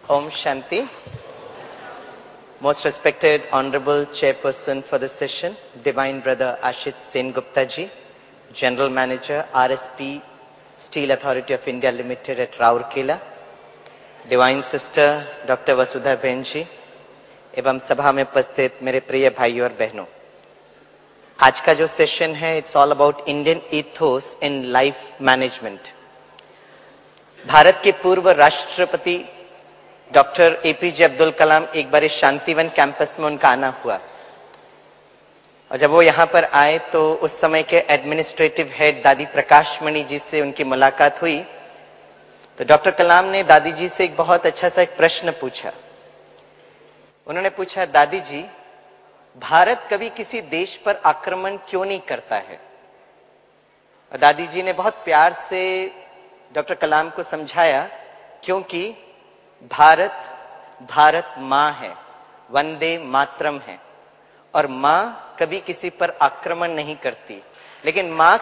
Om Shanti. Most respected Honorable Chairperson for this session, Divine Brother Ashit Sen Gupta ji, General Manager, RSP Steel Authority of India Limited at Rourkela, Divine Sister Dr. Vasudha Behen ji, एवं सभा में उपस्थित मेरे प्रिय भाइयों और बहनों, आज का जो सेशन है it's all about Indian ethos in life management. भारत के पूर्व राष्ट्रपति डॉक्टर एपीजे अब्दुल कलाम एक बार शांतिवन कैंपस में उनका आना हुआ और जब वो यहां पर आए तो उस समय के एडमिनिस्ट्रेटिव हेड दादी प्रकाश मणि जी से उनकी मुलाकात हुई। तो डॉक्टर कलाम ने दादी जी से एक बहुत अच्छा सा एक प्रश्न पूछा। उन्होंने पूछा, दादी जी, भारत कभी किसी देश पर आक्रमण क्यों नहीं करता है? और दादी जी ने बहुत प्यार से डॉक्टर कलाम को समझाया, क्योंकि भारत मां है, वंदे मातरम है, और मां कभी किसी पर आक्रमण नहीं करती। लेकिन मां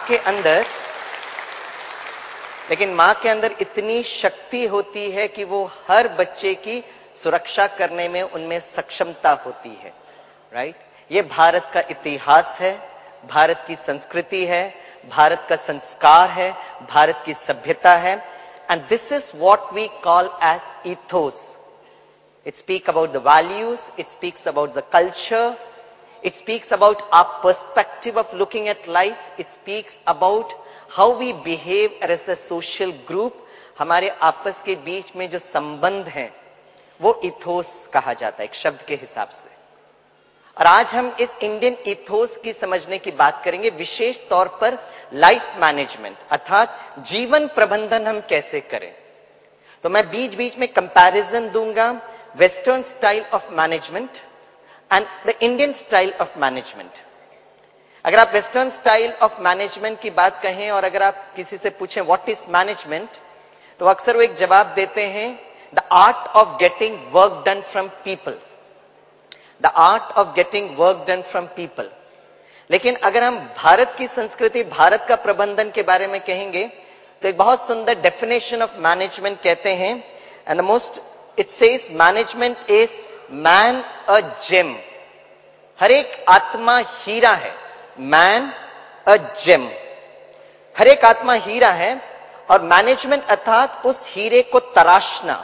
के अंदर इतनी शक्ति होती है कि वो हर बच्चे की सुरक्षा करने में उनमें सक्षमता होती है। राइट? ये भारत का इतिहास है, भारत की संस्कृति है, भारत का संस्कार है, भारत की सभ्यता है। And this is what we call as ethos. It speaks about the values, it speaks about the culture, it speaks about our perspective of looking at life, it speaks about how we behave as a social group. हमारे आपस के बीच में जो संबंध है वो ethos कहा जाता है एक शब्द के हिसाब से। और आज हम इस इंडियन इथोस की समझने की बात करेंगे, विशेष तौर पर लाइफ मैनेजमेंट अर्थात जीवन प्रबंधन हम कैसे करें। तो मैं बीच बीच में कंपैरिजन दूंगा western style of management and the Indian style of management. अगर आप वेस्टर्न स्टाइल ऑफ मैनेजमेंट की बात कहें और अगर आप किसी से पूछें व्हाट इज मैनेजमेंट, तो अक्सर वो एक जवाब देते हैं, the art of getting work done from people, the art of getting work done from people। लेकिन अगर हम भारत की संस्कृति, भारत का प्रबंधन के बारे में कहेंगे तो एक बहुत सुंदर डेफिनेशन ऑफ मैनेजमेंट कहते हैं, and the most it says management is man a gem. हर एक आत्मा हीरा है, मैन अ जेम। हर एक आत्मा हीरा है और मैनेजमेंट अर्थात उस हीरे को तराशना,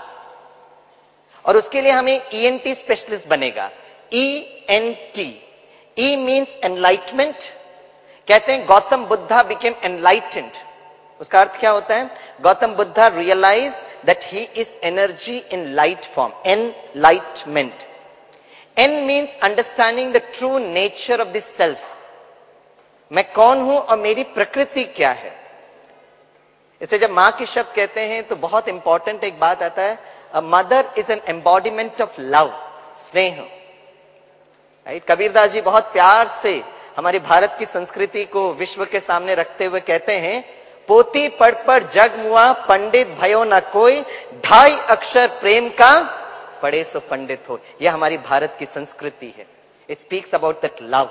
और उसके लिए हमें ईएनटी स्पेशलिस्ट बनेगा। ENT, E means enlightenment. कहते हैं गौतम बुद्धा बिकेम एनलाइटेंड। उसका अर्थ क्या होता है? Gautam Buddha realize that he is energy in light form, enlightenment. N means understanding the true nature of this self. मैं कौन हूं और मेरी प्रकृति क्या है। इससे जब मां के शब्द कहते हैं तो बहुत इंपॉर्टेंट एक बात आता है, A mother is an embodiment of love, स्नेह। राइट? कबीरदास जी बहुत प्यार से हमारी भारत की संस्कृति को विश्व के सामने रखते हुए कहते हैं, पोती पढ़ पढ़ जग मुआ, पंडित भयो न कोई, ढाई अक्षर प्रेम का पढ़े सो पंडित हो। यह हमारी भारत की संस्कृति है। It speaks about that love.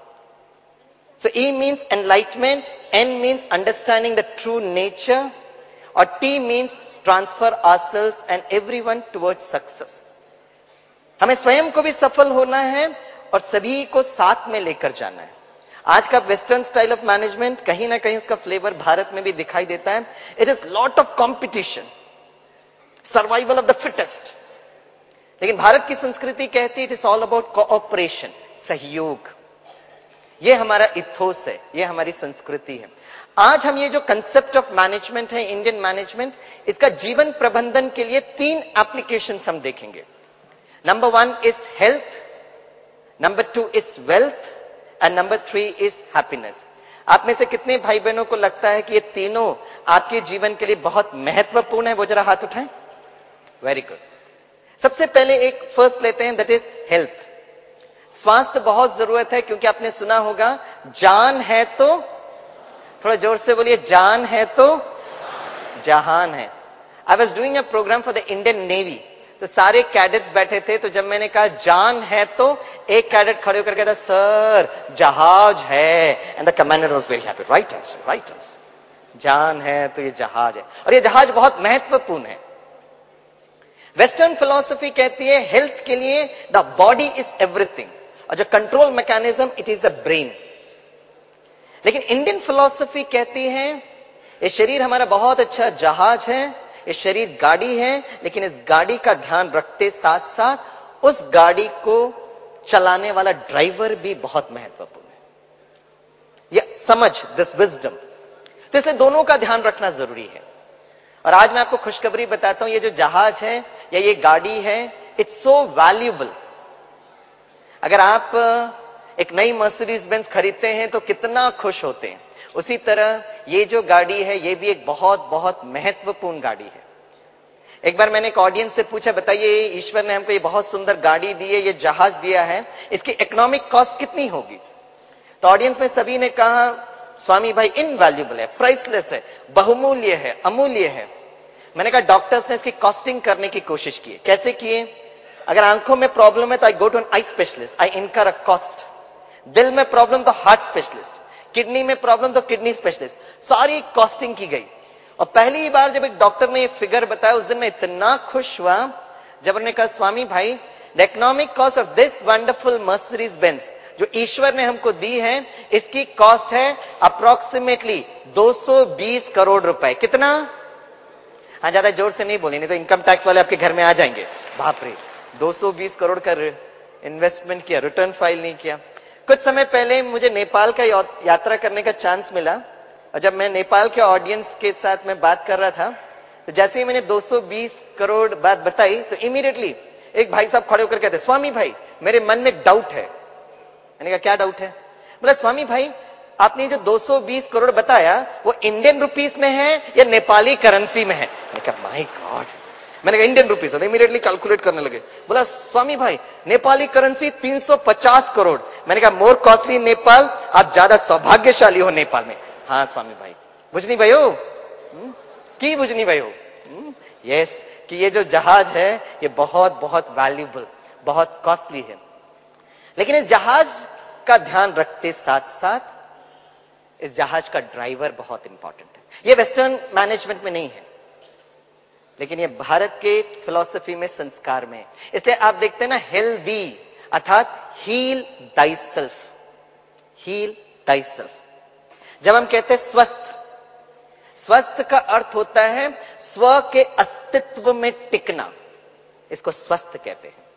So E means enlightenment, N means understanding the true nature, और T means transfer ourselves and everyone towards success। हमें स्वयं को भी सफल होना है और सभी को साथ में लेकर जाना है। आज का वेस्टर्न स्टाइल ऑफ मैनेजमेंट कहीं ना कहीं उसका फ्लेवर भारत में भी दिखाई देता है। It is lot of competition, survival of the fittest. लेकिन भारत की संस्कृति कहती है it is all about cooperation, सहयोग। ये हमारा इथोस है, ये हमारी संस्कृति है। आज हम ये जो कंसेप्ट ऑफ मैनेजमेंट है, इंडियन मैनेजमेंट, इसका जीवन प्रबंधन के लिए 3 एप्लीकेशंस हम देखेंगे। Number 1 is health, number 2 is wealth, and number 3 is happiness. आप में से कितने भाई बहनों को लगता है कि ये तीनों आपके जीवन के लिए बहुत महत्वपूर्ण है? वो जरा हाथ उठाएं। Very good. सबसे पहले एक फर्स्ट लेते हैं, दैट इज हेल्थ। स्वास्थ्य बहुत जरूरत है, क्योंकि आपने सुना होगा जान है तो, थोड़ा जोर से बोलिए, जान है तो जहान है। I was doing a program for the Indian navy, तो सारे कैडेट्स बैठे थे। तो जब मैंने कहा जान है तो, एक कैडेट खड़े होकर कहता, सर जहाज है। And the commander was very happy, right answer, right answer. जान है तो ये जहाज है, और ये जहाज बहुत महत्वपूर्ण है। वेस्टर्न फिलॉसफी कहती है हेल्थ के लिए द बॉडी इज एवरीथिंग, और जो control mechanism it is the brain. लेकिन इंडियन फिलॉसफी कहती है ये शरीर हमारा बहुत अच्छा जहाज है, ये शरीर गाड़ी है, लेकिन इस गाड़ी का ध्यान रखते साथ साथ उस गाड़ी को चलाने वाला ड्राइवर भी बहुत महत्वपूर्ण है। ये समझ, दिस विजडम, तो इसलिए दोनों का ध्यान रखना जरूरी है। और आज मैं आपको खुशखबरी बताता हूं, ये जो जहाज है या ये गाड़ी है, इट्स सो वैल्यूएबल। अगर आप एक नई मर्सिडीज बेंज खरीदते हैं तो कितना खुश होते हैं, उसी तरह ये जो गाड़ी है ये भी एक बहुत बहुत महत्वपूर्ण गाड़ी है। एक बार मैंने एक ऑडियंस से पूछा, बताइए ईश्वर ने हमको ये बहुत सुंदर गाड़ी दी है, ये जहाज दिया है, इसकी इकोनॉमिक कॉस्ट कितनी होगी? तो ऑडियंस में सभी ने कहा, स्वामी भाई इनवैल्यूएबल है, प्राइसलेस है, बहुमूल्य है, अमूल्य है। मैंने कहा डॉक्टर्स ने इसकी कॉस्टिंग करने की कोशिश की है। कैसे किए? अगर आंखों में प्रॉब्लम है तो I go to an eye specialist, I incur a cost. दिल में प्रॉब्लम तो हार्ट स्पेशलिस्ट, किडनी में प्रॉब्लम तो किडनी स्पेशलिस्ट, सारी कॉस्टिंग की गई। और पहली बार जब एक डॉक्टर ने ये फिगर बताया, उस दिन मैं इतना खुश हुआ जब उन्होंने कहा, स्वामी भाई the economic cost of this wonderful Mercedes Benz जो ईश्वर ने हमको दी है, इसकी कॉस्ट है अप्रोक्सीमेटली 220 करोड़ रुपए। कितना? हाँ, ज्यादा जोर से नहीं बोले, नहीं तो इनकम टैक्स वाले आपके घर में आ जाएंगे। बाप रे, 220 करोड़ का इन्वेस्टमेंट किया, रिटर्न फाइल नहीं किया। कुछ समय पहले मुझे नेपाल का यात्रा करने का चांस मिला, और जब मैं नेपाल के ऑडियंस के साथ में बात कर रहा था, तो जैसे ही मैंने 220 करोड़ बात बताई तो इमीडिएटली एक भाई साहब खड़े होकर कहते, स्वामी भाई मेरे मन में डाउट है। मैंने कहा क्या डाउट है? बोला, स्वामी भाई आपने जो 220 करोड़ बताया वो इंडियन रुपीस में है या नेपाली करेंसी में है? मैंने कहा माय गॉड। मैंने कहा इंडियन रुपीस है, तो इमीडिएटली कैलकुलेट करने लगे। बोला, स्वामी भाई नेपाली करेंसी 350 करोड़। मैंने कहा मोर कॉस्टली नेपाल, आप ज्यादा सौभाग्यशाली हो नेपाल में। हाँ स्वामी भाई, बुझनी भाई हो की बुझनी भाई हो? यस, कि ये जो जहाज है ये बहुत बहुत वैल्यूएबल, बहुत कॉस्टली है। लेकिन इस जहाज का ध्यान रखते साथ साथ इस जहाज का ड्राइवर बहुत इंपॉर्टेंट है। ये वेस्टर्न मैनेजमेंट में नहीं है, लेकिन ये भारत के फिलॉसफी में, संस्कार में। इसलिए आप देखते हैं ना, हेल्दी अर्थात heal thy self, heal thy self. जब हम कहते हैं स्वस्थ, स्वस्थ का अर्थ होता है स्व के अस्तित्व में टिकना, इसको स्वस्थ कहते हैं।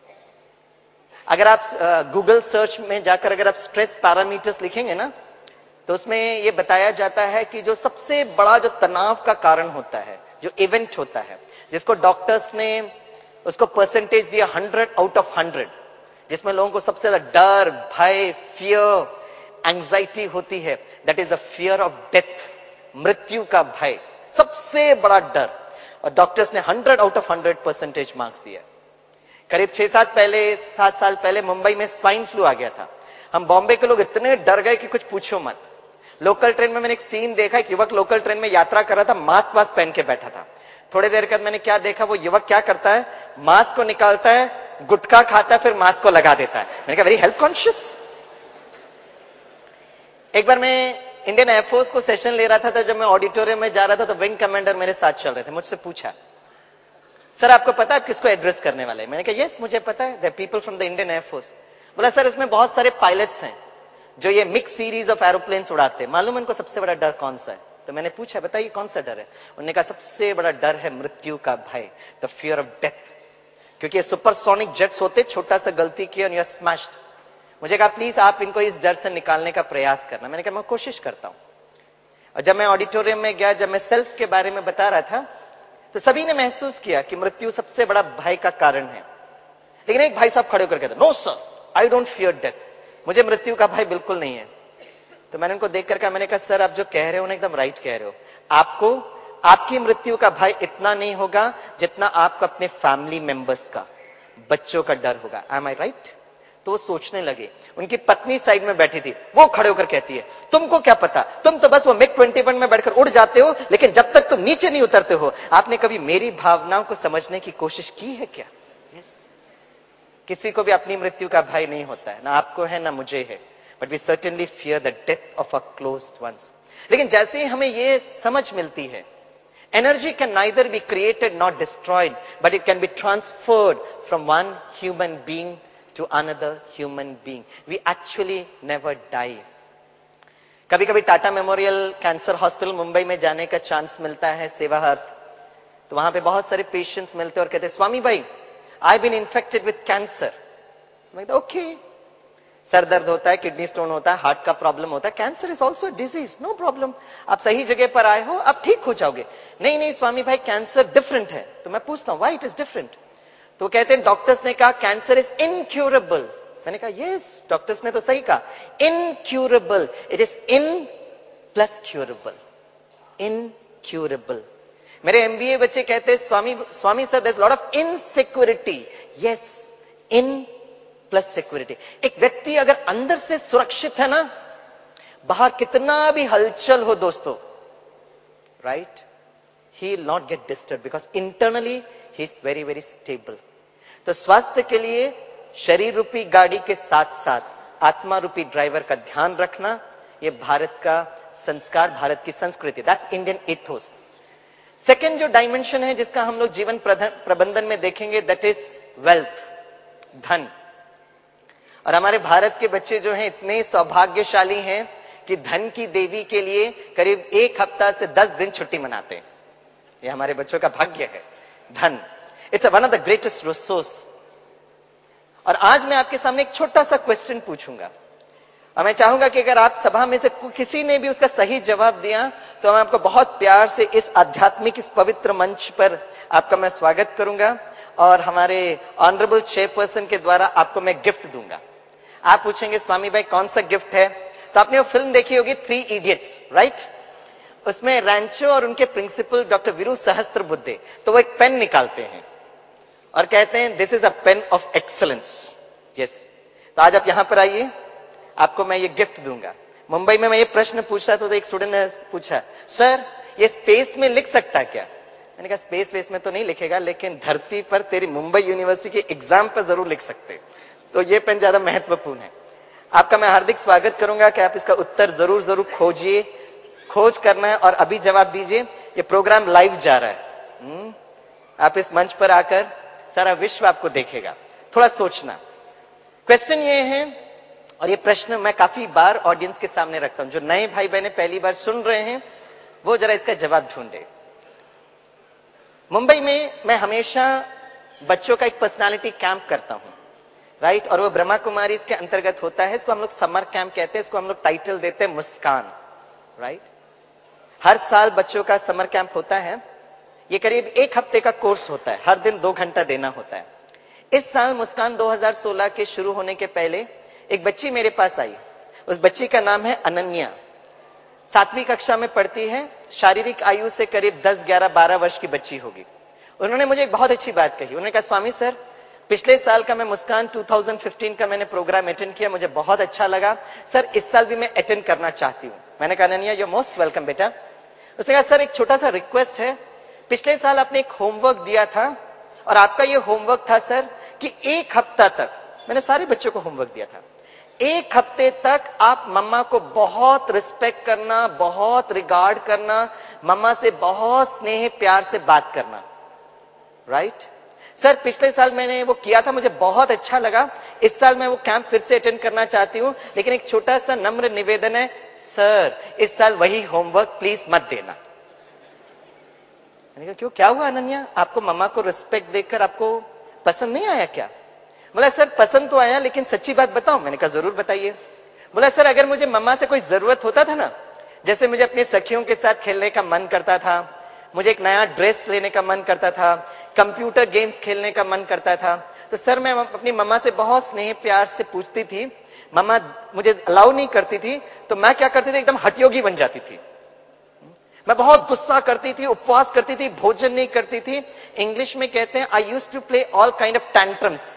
अगर आप गूगल सर्च में जाकर अगर आप स्ट्रेस पैरामीटर्स लिखेंगे ना, तो उसमें यह बताया जाता है कि जो सबसे बड़ा जो तनाव का कारण होता है, जो इवेंट होता है, जिसको डॉक्टर्स ने उसको परसेंटेज दिया 100 आउट ऑफ 100, जिसमें लोगों को सबसे ज्यादा डर, भय, फियर, एंजाइटी होती है, that is the fear of death, मृत्यु का भय, सबसे बड़ा डर। और डॉक्टर्स ने 100 आउट ऑफ 100 परसेंटेज मार्क्स दिया। करीब 7 साल पहले मुंबई में स्वाइन फ्लू आ गया था। हम बॉम्बे के लोग इतने डर गए कि कुछ पूछो मत। लोकल ट्रेन में मैंने एक सीन देखा, एक युवक लोकल ट्रेन में यात्रा कर रहा था, मास्क वास्क पहन के बैठा था। थोड़ी देर बाद मैंने क्या देखा, वो युवक क्या करता है, मास्क को निकालता है, गुटखा खाता है, फिर मास्क को लगा देता है। मैंने कहा वेरी हेल्थ कॉन्शियस। एक बार मैं इंडियन एयरफोर्स को सेशन ले रहा था, जब मैं ऑडिटोरियम में जा रहा था तो विंग कमांडर मेरे साथ चल रहे थे। मुझसे पूछा, सर आपको पता है आप किसको एड्रेस करने वाले हैं? मैंने कहा यस मुझे पता है, the people from the Indian air force. बोला सर इसमें बहुत सारे पायलट्स हैं जो ये मिक्स सीरीज ऑफ एरोप्लेन्स उड़ाते हैं, मालूम है इनको सबसे बड़ा डर कौन सा है? तो मैंने पूछा बताइए कौन सा डर है? उन्होंने कहा सबसे बड़ा डर है मृत्यु का भय, द फियर ऑफ डेथ। क्योंकि ये सुपरसोनिक जेट्स होते, छोटा सा गलती किया और यू आर स्मैश्ड। मुझे कहा प्लीज आप इनको इस डर से निकालने का प्रयास करना। मैंने कहा मैं कोशिश करता हूं। और जब मैं ऑडिटोरियम में गया, जब मैं सेल्फ के बारे में बता रहा था, तो सभी ने महसूस किया कि मृत्यु सबसे बड़ा भय का कारण है। लेकिन एक भाई साहब खड़े होकर कहते no sir I don't fear death, मुझे मृत्यु का भय बिल्कुल नहीं है। तो मैंने उनको देखकर कहा, मैंने कहा सर आप जो कह रहे हो ना एकदम राइट कह रहे हो, आपको आपकी मृत्यु का भय इतना नहीं होगा जितना आपको अपने फैमिली मेंबर्स का, बच्चों का डर होगा। Am I right? तो वो सोचने लगे। उनकी पत्नी साइड में बैठी थी, वो खड़े होकर कहती है तुमको क्या पता, तुम तो बस वो मिग 21 में बैठकर उड़ जाते हो, लेकिन जब तक तुम नीचे नहीं उतरते हो, आपने कभी मेरी भावनाओं को समझने की कोशिश की है क्या? yes. किसी को भी अपनी मृत्यु का भय नहीं होता है, ना आपको है ना मुझे है, but we certainly fear the death of a closed ones. लेकिन जैसे ही हमें ये समझ मिलती है, Energy can neither be created nor destroyed, but it can be transferred from one human being to another human being. We actually never die. कभी कभी Tata memorial cancer hospital Mumbai में जाने का चांस मिलता है सेवाहर्थ, तो वहां पे बहुत सारे पेशेंट्स मिलते हैं और कहते हैं, स्वामी भाई, I been infected with cancer. Okay, sir दर्द होता है, किडनी स्टोन होता है, हार्ट का प्रॉब्लम होता है, cancer is also disease, no problem, आप सही जगह पर आए हो, आप ठीक हो जाओगे. नहीं नहीं स्वामी भाई, कैंसर डिफरेंट है. तो मैं पूछता हूं, व्हाई इट इज डिफरेंट? तो कहते हैं, डॉक्टर्स ने कहा कैंसर इज इनक्यूरेबल. मैंने कहा यस, डॉक्टर्स ने तो सही कहा, incurable. It is in plus curable, incurable. मेरे एमबीए बच्चे कहते हैं, Swami sir, there is lot of insecurity. Yes, in plus security. एक व्यक्ति अगर अंदर से सुरक्षित है ना, बाहर कितना भी हलचल हो दोस्तों, right, he will not get disturb because internally he is very very stable. तो स्वास्थ्य के लिए शरीर रूपी गाड़ी के साथ साथ आत्मा रूपी ड्राइवर का ध्यान रखना, यह भारत का संस्कार, भारत की संस्कृति, दैट्स इंडियन इथोस. सेकेंड जो डायमेंशन है जिसका हम लोग जीवन प्रबंधन में देखेंगे, दैट इज वेल्थ, धन. और हमारे भारत के बच्चे जो हैं इतने सौभाग्यशाली हैं कि धन की देवी के लिए करीब 1 हफ्ता से 10 दिन छुट्टी मनाते हैं. ये हमारे बच्चों का भाग्य है, धन. It's one of the greatest resource. और आज मैं आपके सामने एक छोटा सा क्वेश्चन पूछूंगा, और मैं चाहूंगा कि अगर आप सभा में से किसी ने भी उसका सही जवाब दिया तो मैं आपको बहुत प्यार से इस आध्यात्मिक, इस पवित्र मंच पर आपका मैं स्वागत करूंगा, और हमारे ऑनरेबल चेयरपर्सन के द्वारा आपको मैं गिफ्ट दूंगा. आप पूछेंगे, स्वामी भाई कौन सा गिफ्ट है? तो आपने वो फिल्म देखी होगी, 3 इडियट्स, राइट? उसमें रैंचो और उनके प्रिंसिपल डॉक्टर वीरू सहस्त्रबुद्धे, तो वो एक पेन निकालते हैं और कहते हैं, this is a pen of excellence. Yes, तो आज आप यहां पर आइए, आपको मैं ये गिफ्ट दूंगा. मुंबई में मैं ये प्रश्न पूछा तो एक स्टूडेंट ने पूछा, सर ये स्पेस में लिख सकता क्या? मैंने कहा स्पेस वेस में तो नहीं लिखेगा, लेकिन धरती पर तेरी मुंबई यूनिवर्सिटी के एग्जाम पर जरूर लिख सकते. तो ये पेन ज्यादा महत्वपूर्ण है. आपका मैं हार्दिक स्वागत करूंगा कि आप इसका उत्तर जरूर जरूर खोजिए, खोज करना है और अभी जवाब दीजिए. ये प्रोग्राम लाइव जा रहा है. आप इस मंच पर आकर सारा विश्व आपको देखेगा. थोड़ा सोचना. क्वेश्चन ये है, और ये प्रश्न मैं काफी बार ऑडियंस के सामने रखता हूं. जो नए भाई बहने पहली बार सुन रहे हैं वो जरा इसका जवाब ढूंढे. मुंबई में मैं हमेशा बच्चों का एक पर्सनालिटी कैंप करता हूं, राइट? और वो ब्रह्मा कुमारी इसके अंतर्गत होता है. इसको हम लोग समर कैंप कहते हैं. इसको हम लोग टाइटल देते हैं मुस्कान, राइट? हर साल बच्चों का समर कैंप होता है. ये करीब 1 हफ्ते का कोर्स होता है, हर दिन 2 घंटा देना होता है. इस साल मुस्कान 2016 के शुरू होने के पहले एक बच्ची मेरे पास आई. उस बच्ची का नाम है अनन्या. 7वीं कक्षा में पढ़ती है. शारीरिक आयु से करीब 10, 11, 12 वर्ष की बच्ची होगी. उन्होंने मुझे एक बहुत अच्छी बात कही. उन्होंने कहा, स्वामी सर, पिछले साल का मैं मुस्कान 2015 का मैंने प्रोग्राम अटेंड किया, मुझे बहुत अच्छा लगा. सर इस साल भी मैं अटेंड करना चाहती हूं. मैंने कहा, Ananya you are most welcome बेटा. उसने कहा, सर एक छोटा सा रिक्वेस्ट है. पिछले साल आपने एक होमवर्क दिया था और आपका ये होमवर्क था सर कि 1 हफ्ता तक, मैंने सारे बच्चों को होमवर्क दिया था, 1 हफ्ते तक आप मम्मा को बहुत रिस्पेक्ट करना, बहुत रिगार्ड करना, मम्मा से बहुत स्नेह प्यार से बात करना, राइट? सर पिछले साल मैंने वो किया था, मुझे बहुत अच्छा लगा. इस साल मैं वो कैंप फिर से अटेंड करना चाहती हूं, लेकिन एक छोटा सा नम्र निवेदन है, सर इस साल वही होमवर्क प्लीज मत देना. मैंने कहा क्यों, क्या हुआ अनन्या? आपको मम्मा को रिस्पेक्ट देकर आपको पसंद नहीं आया क्या? बोला सर पसंद तो आया, लेकिन सच्ची बात बताऊं? मैंने कहा जरूर बताइए. बोला सर अगर मुझे मम्मा से कोई जरूरत होता था ना, जैसे मुझे अपनी सखियों के साथ खेलने का मन करता था, मुझे एक नया ड्रेस लेने का मन करता था, कंप्यूटर गेम्स खेलने का मन करता था, तो सर मैं अपनी मम्मा से बहुत स्नेह प्यार से पूछती थी. मम्मा मुझे अलाउ नहीं करती थी, तो मैं क्या करती थी, एकदम हठयोगी बन जाती थी. मैं बहुत गुस्सा करती थी, उपवास करती थी, भोजन नहीं करती थी. इंग्लिश में कहते हैं I used to play all kind of tantrums.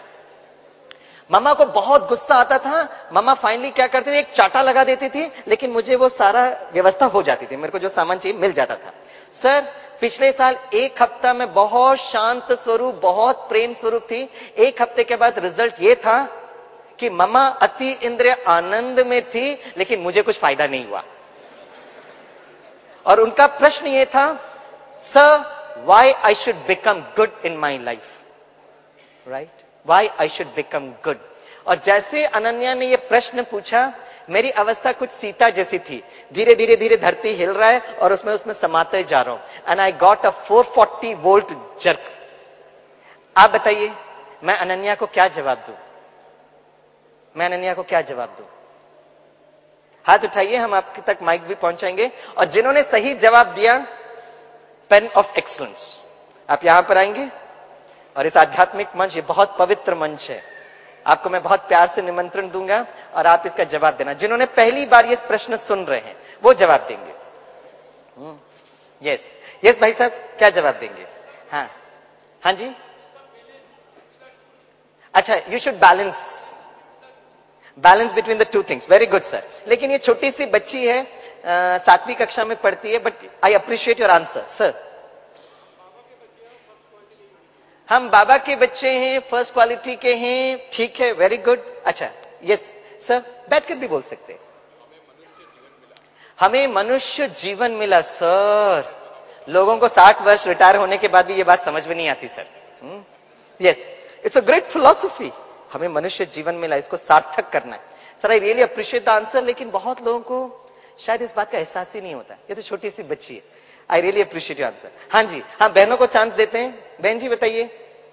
Mamma को बहुत गुस्सा आता था. मम्मा फाइनली क्या करती थी, एक चाटा लगा देती थी, लेकिन मुझे वो सारा व्यवस्था हो जाती थी, मेरे को जो सामान चाहिए मिल जाता था. सर पिछले साल 1 हफ्ता में बहुत शांत स्वरूप, बहुत प्रेम स्वरूप थी. 1 हफ्ते के बाद रिजल्ट ये था कि मम्मा अति इंद्रिय आनंद में थी, लेकिन मुझे कुछ फायदा नहीं हुआ. और उनका प्रश्न ये था, sir, why I should become good in my life, right? Why I should become good? और जैसे अनन्या ने ये प्रश्न पूछा, मेरी अवस्था कुछ सीता जैसी थी, धीरे धीरे धीरे धरती हिल रहा है और उसमें समाते जा रहा हूं, and I got a 440 volt jerk. आप बताइए, मैं अनन्या को क्या जवाब दूं? मैं अनन्या को क्या जवाब दूं? हाथ उठाइए, हम आपके तक माइक भी पहुंचाएंगे। और जिन्होंने सही जवाब दिया, पेन ऑफ एक्सलेंस, आप यहां पर आएंगे और इस आध्यात्मिक मंच, ये बहुत पवित्र मंच है, आपको मैं बहुत प्यार से निमंत्रण दूंगा और आप इसका जवाब देना। जिन्होंने पहली बार ये प्रश्न सुन रहे हैं वो जवाब देंगे। यस यस भाई साहब, क्या जवाब देंगे? हाँ हाँ जी, अच्छा, you should balance between the two things. Very good sir. लेकिन ये छोटी सी बच्ची है, 7वीं कक्षा में पढ़ती है, but I appreciate your answer sir. हम बाबा के बच्चे हैं, फर्स्ट क्वालिटी के हैं, ठीक है, वेरी गुड। अच्छा यस सर, बैठकर भी बोल सकते हैं। हमें मनुष्य जीवन मिला सर। लोगों को 60 वर्ष रिटायर होने के बाद भी ये बात समझ में नहीं आती sir. Yes, it's a great philosophy. हमें मनुष्य जीवन मिला, इसको सार्थक करना है sir. I really appreciate the answer, लेकिन बहुत लोगों को शायद इस बात का एहसास ही नहीं होता। ये तो छोटी सी बच्ची है। I really appreciate your answer. हाँ जी, हाँ, बहनों को चांस देते हैं। बहन जी बताइए।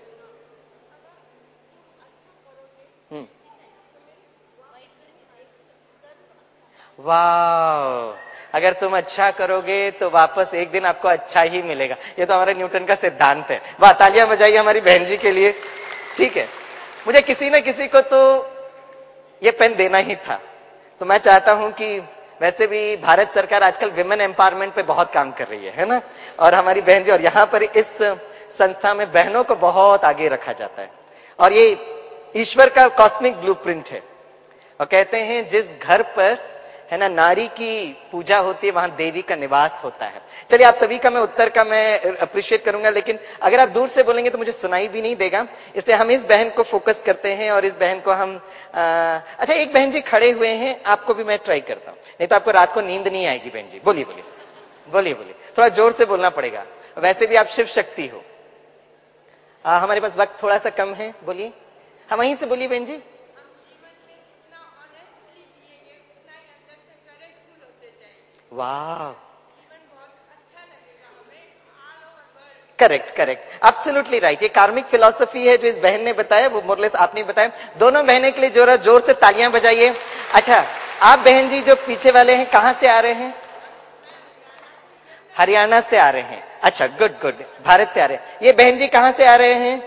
वाह, अगर तुम अच्छा करोगे तो वापस एक दिन आपको अच्छा ही मिलेगा। ये तो हमारे न्यूटन का सिद्धांत है। वाह, तालियां बजाइए हमारी बहन जी के लिए। ठीक है, मुझे किसी न किसी को तो ये पेन देना ही था। तो मैं चाहता हूं कि, वैसे भी भारत सरकार आजकल विमेन एम्पावरमेंट पे बहुत काम कर रही है ना, और हमारी बहन जी, और यहां पर इस संस्था में बहनों को बहुत आगे रखा जाता है, और ये ईश्वर का कॉस्मिक ब्लूप्रिंट है। और कहते हैं जिस घर पर है ना नारी की पूजा होती है, वहां देवी का निवास होता है। चलिए, आप सभी का मैं उत्तर का मैं अप्रिशिएट करूंगा, लेकिन अगर आप दूर से बोलेंगे तो मुझे सुनाई भी नहीं देगा, इसलिए हम इस बहन को फोकस करते हैं और इस बहन को हम अच्छा, एक बहन जी खड़े हुए हैं, आपको भी मैं ट्राई करता हूं, नहीं तो आपको रात को नींद नहीं आएगी। बहन जी बोलिए बोलिए बोलिए बोलिए, थोड़ा जोर से बोलना पड़ेगा, वैसे भी आप शिव शक्ति हो। हमारे पास वक्त थोड़ा सा कम है, बोलिए। हम वहीं से बोलिए बहन जी। वाह, करेक्ट करेक्ट, एब्सोल्युटली राइट। ये कार्मिक फिलॉसफी है जो इस बहन ने बताया, वो मोरलेस आपने बताया। दोनों बहनें के लिए जोर से तालियां बजाइए। अच्छा, आप बहन जी जो पीछे वाले हैं, कहां से आ रहे हैं? हरियाणा से आ रहे हैं। अच्छा, गुड गुड, भारत से आ रहे हैं। ये बहन जी कहां से आ रहे हैं?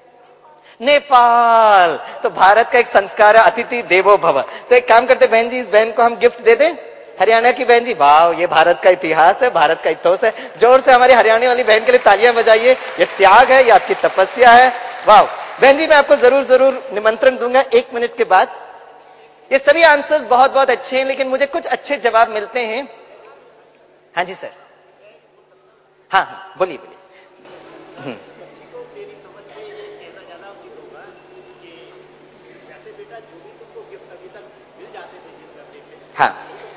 नेपाल। तो भारत का एक संस्कार है, अतिथि देवो भव। तो एक काम करते बहन जी, इस बहन को हम गिफ्ट दे दें। हरियाणा की बहन जी, वाह, ये भारत का इतिहास है, भारत का इथोस है। जोर से हमारी हरियाणा वाली बहन के लिए तालियां बजाइए। ये त्याग है, ये आपकी तपस्या है। वाह बहन जी, मैं आपको जरूर जरूर निमंत्रण दूंगा 1 मिनट के बाद। ये सभी आंसर्स बहुत बहुत अच्छे हैं, लेकिन मुझे कुछ अच्छे जवाब मिलते हैं। हाँ जी सर, हाँ हाँ, बोलिए बोलिए। हाँ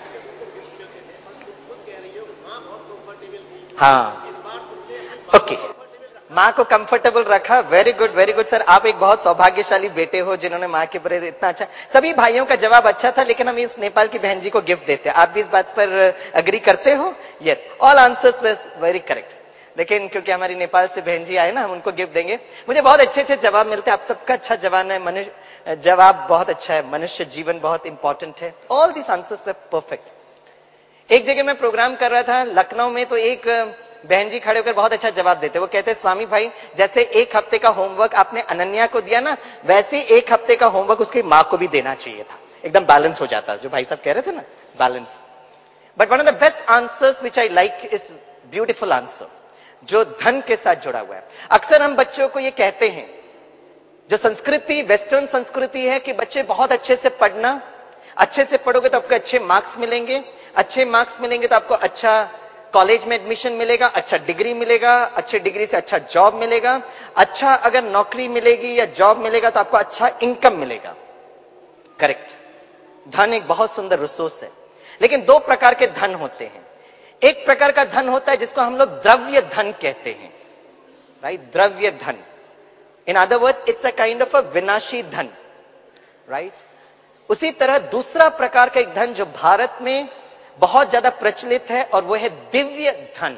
हाँ, ओके, माँ को कंफर्टेबल रखा। वेरी गुड सर, आप एक बहुत सौभाग्यशाली बेटे हो जिन्होंने माँ के प्रति इतना अच्छा। सभी भाइयों का जवाब अच्छा था, लेकिन हम इस नेपाल की बहन जी को गिफ्ट देते हैं। आप भी इस बात पर अग्री करते हो? Yes, all answers were very correct. लेकिन क्योंकि हमारी नेपाल से बहन जी आए ना, हम उनको गिफ्ट देंगे। मुझे बहुत अच्छे अच्छे जवाब मिलते हैं, आप सबका अच्छा जवाब है। मनुष्य जवाब बहुत अच्छा है, मनुष्य जीवन बहुत इंपॉर्टेंट है। All this answers were perfect. एक जगह मैं प्रोग्राम कर रहा था लखनऊ में, तो एक बहन जी खड़े होकर बहुत अच्छा जवाब देते। वो कहते, स्वामी भाई, जैसे 1 हफ्ते का होमवर्क आपने अनन्या को दिया ना, वैसे 1 हफ्ते का होमवर्क उसकी माँ को भी देना चाहिए था। एकदम बैलेंस हो जाता, जो भाई साहब कह रहे थे ना, balance. But one of the best answers which I like is beautiful answer, जो धन के साथ जुड़ा हुआ है। अक्सर हम बच्चों को ये कहते हैं, जो संस्कृति वेस्टर्न संस्कृति है, कि बच्चे बहुत अच्छे से पढ़ना, अच्छे से पढ़ोगे तो आपको अच्छे मार्क्स मिलेंगे, अच्छे मार्क्स मिलेंगे तो आपको अच्छा कॉलेज में एडमिशन मिलेगा, अच्छा डिग्री मिलेगा, अच्छे डिग्री से अच्छा जॉब मिलेगा, अच्छा अगर नौकरी मिलेगी या जॉब मिलेगा तो आपको अच्छा इनकम मिलेगा। करेक्ट, धन एक बहुत सुंदर रिसोर्स है। लेकिन 2 प्रकार के धन होते हैं। एक प्रकार का धन होता है जिसको हम लोग द्रव्य धन कहते हैं, राइट, द्रव्य धन। In other words it's a kind of a विनाशी धन, राइट। उसी तरह दूसरा प्रकार का एक धन जो भारत में बहुत ज्यादा प्रचलित है और वो है दिव्य धन।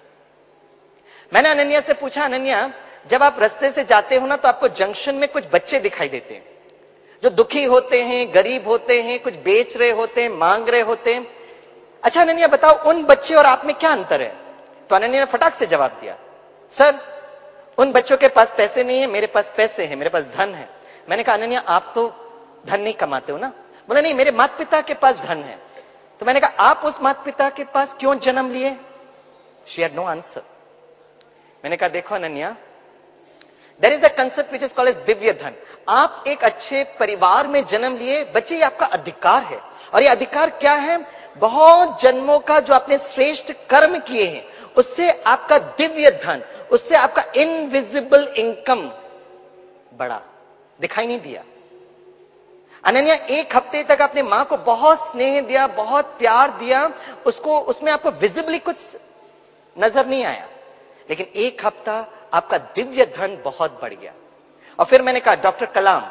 मैंने अनन्या से पूछा, अनन्या जब आप रास्ते से जाते हो ना तो आपको जंक्शन में कुछ बच्चे दिखाई देते हैं जो दुखी होते हैं, गरीब होते हैं, कुछ बेच रहे होते हैं, मांग रहे होते हैं। अच्छा अनन्या बताओ उन बच्चे और आप में क्या अंतर है? तो अनन्या ने फटाक से जवाब दिया, सर उन बच्चों के पास पैसे नहीं है, मेरे पास पैसे हैं, मेरे पास धन है। मैंने कहा अनन्या आप तो धन नहीं कमाते हो ना? बोला नहीं, मेरे माता पिता के पास धन है। तो मैंने कहा आप उस माता पिता के पास क्यों जन्म लिए? She had no answer. मैंने कहा देखो Ananya, there is a concept which is called as दिव्य धन। आप एक अच्छे परिवार में जन्म लिए, बच्चे ये आपका अधिकार है। और ये अधिकार क्या है? बहुत जन्मों का जो आपने श्रेष्ठ कर्म किए हैं उससे आपका दिव्य धन, उससे आपका इनविजिबल इनकम बढ़ा, दिखाई नहीं दिया। अनन्या एक हफ्ते तक अपने मां को बहुत स्नेह दिया, बहुत प्यार दिया, उसको उसमें आपको विजिबली कुछ नजर नहीं आया, लेकिन एक हफ्ता आपका दिव्य धन बहुत बढ़ गया। और फिर मैंने कहा डॉक्टर कलाम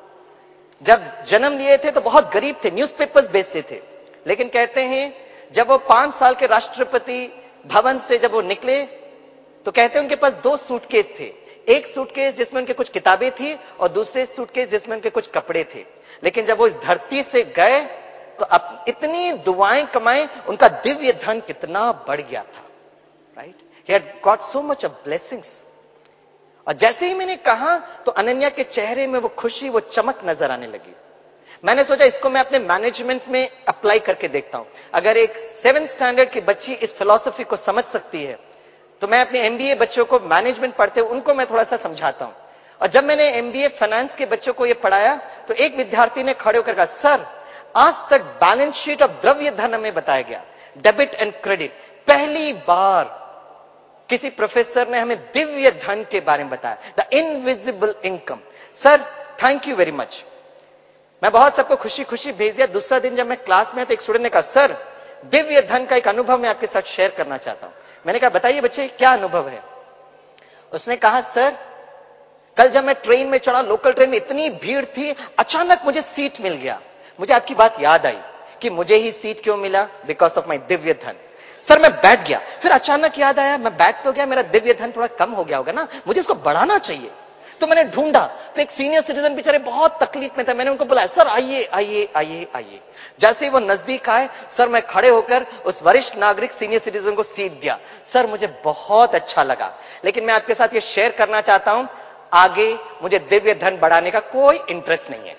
जब जन्म लिए थे तो बहुत गरीब थे, न्यूज़पेपर्स बेचते थे, लेकिन कहते हैं जब वो 5 साल के राष्ट्रपति भवन से जब वो निकले तो कहते हैं उनके पास 2 सूटकेस थे। एक सूटकेस जिसमें उनके कुछ किताबें थी और दूसरे सूटकेस जिसमें उनके कुछ कपड़े थे। लेकिन जब वो इस धरती से गए तो अब इतनी दुआएं कमाए, उनका दिव्य धन कितना बढ़ गया था, right. He had got so much of blessings. और जैसे ही मैंने कहा तो अनन्या के चेहरे में वो खुशी, वो चमक नजर आने लगी। मैंने सोचा इसको मैं अपने मैनेजमेंट में अप्लाई करके देखता हूं। अगर एक 7th स्टैंडर्ड की बच्ची इस फिलॉसफी को समझ सकती है तो मैं अपने एमबीए बच्चों को मैनेजमेंट पढ़ते हुए उनको मैं थोड़ा सा समझाता हूं। और जब मैंने एमबीए फाइनेंस के बच्चों को यह पढ़ाया तो एक विद्यार्थी ने खड़े होकर कहा, सर आज तक बैलेंस शीट ऑफ द्रव्य धन हमें बताया गया, डेबिट एंड क्रेडिट, पहली बार किसी प्रोफेसर ने हमें दिव्य धन के बारे में बताया, the invisible income. Sir thank you very much. मैं बहुत सबको खुशी खुशी भेज दिया। दूसरा दिन जब मैं क्लास में तो एक स्टूडेंट ने कहा, सर दिव्य धन का एक अनुभव मैं आपके साथ शेयर करना चाहता हूं। मैंने कहा बताइए बच्चे क्या अनुभव है? उसने कहा सर कल जब मैं ट्रेन में चढ़ा, लोकल ट्रेन में इतनी भीड़ थी, अचानक मुझे सीट मिल गया। मुझे आपकी बात याद आई कि मुझे ही सीट क्यों मिला, बिकॉज ऑफ माई दिव्य धन। सर मैं बैठ गया, फिर अचानक याद आया मैं बैठ तो गया, मेरा दिव्य धन थोड़ा कम हो गया होगा ना, मुझे इसको बढ़ाना चाहिए। तो मैंने ढूंढा तो एक सीनियर सिटीजन बेचारे बहुत तकलीफ में थे। मैंने उनको बुलाया, सर आइए आइए आइए आइए। जैसे ही वो नजदीक आए सर मैं खड़े होकर उस वरिष्ठ नागरिक सीनियर सिटीजन को सीट दिया। सर मुझे बहुत अच्छा लगा, लेकिन मैं आपके साथ ये शेयर करना चाहता हूं, आगे मुझे दिव्य धन बढ़ाने का कोई इंटरेस्ट नहीं है।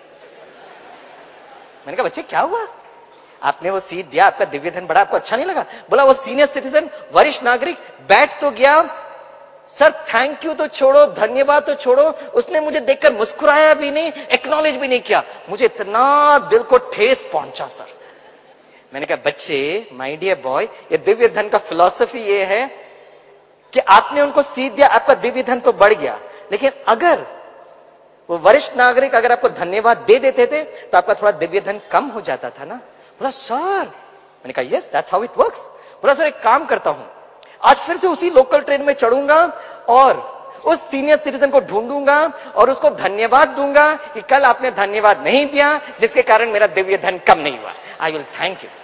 मैंने कहा बच्चे क्या हुआ, आपने वो सीट दिया, आपका दिव्य धन बढ़ा, आपको अच्छा नहीं लगा? बोला वो सीनियर सिटीजन वरिष्ठ नागरिक बैठ तो गया, सर थैंक यू तो छोड़ो, धन्यवाद तो छोड़ो, उसने मुझे देखकर मुस्कुराया भी नहीं, एक्नॉलेज भी नहीं किया। मुझे इतना दिल को ठेस पहुंचा सर। मैंने कहा बच्चे, माय डियर बॉय, ये दिव्य धन का फिलॉसफी ये है कि आपने उनको सीट दिया, आपका दिव्य धन तो बढ़ गया, लेकिन अगर वो वरिष्ठ नागरिक अगर आपको धन्यवाद दे देते थे तो आपका थोड़ा दिव्य धन कम हो जाता था ना। बोला सर, मैंने कहा yes that's how it works. बोला सर एक काम करता हूं, आज फिर से उसी लोकल ट्रेन में चढ़ूंगा और उस सीनियर सिटीजन को ढूंढूंगा और उसको धन्यवाद दूंगा कि कल आपने धन्यवाद नहीं दिया जिसके कारण मेरा दिव्य धन कम नहीं हुआ। I will thank you.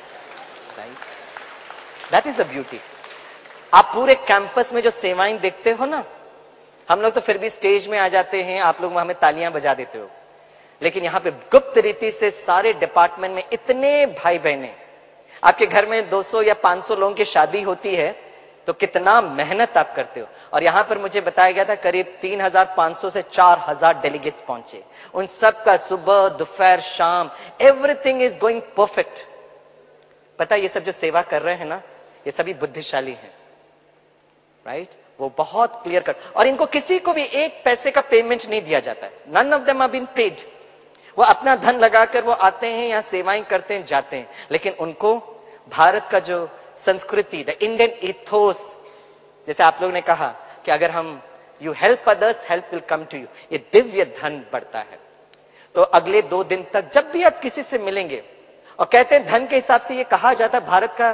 That is the beauty. आप पूरे कैंपस में जो सेवाएं देखते हो ना, हम लोग तो फिर भी स्टेज में आ जाते हैं, आप लोग हमें तालियां बजा देते हो, लेकिन यहां पे गुप्त रीति से सारे डिपार्टमेंट में इतने भाई बहने, आपके घर में 200 या 500 लोगों की शादी होती है तो कितना मेहनत आप करते हो। और यहां पर मुझे बताया गया था करीब 3500 से 4000 डेलीगेट्स पहुंचे। उन सब का सुबह दोपहर शाम एवरीथिंग इज गोइंग परफेक्ट। पता है ये सब जो सेवा कर रहे हैं ना, ये सभी बुद्धिशाली हैं, राइट? वो बहुत क्लियर कर, और इनको किसी को भी एक पैसे का पेमेंट नहीं दिया जाता है। None of them are been paid. वो अपना धन लगाकर वो आते हैं, यहां सेवाएं करते हैं, जाते हैं, लेकिन उनको भारत का जो संस्कृति, द इंडियन इथोस, जैसे आप लोगों ने कहा कि अगर हम you help others help will come to you, ये दिव्य धन बढ़ता है। तो अगले 2 दिन तक जब भी आप किसी से मिलेंगे, और कहते हैं धन के हिसाब से ये कहा जाता है, भारत का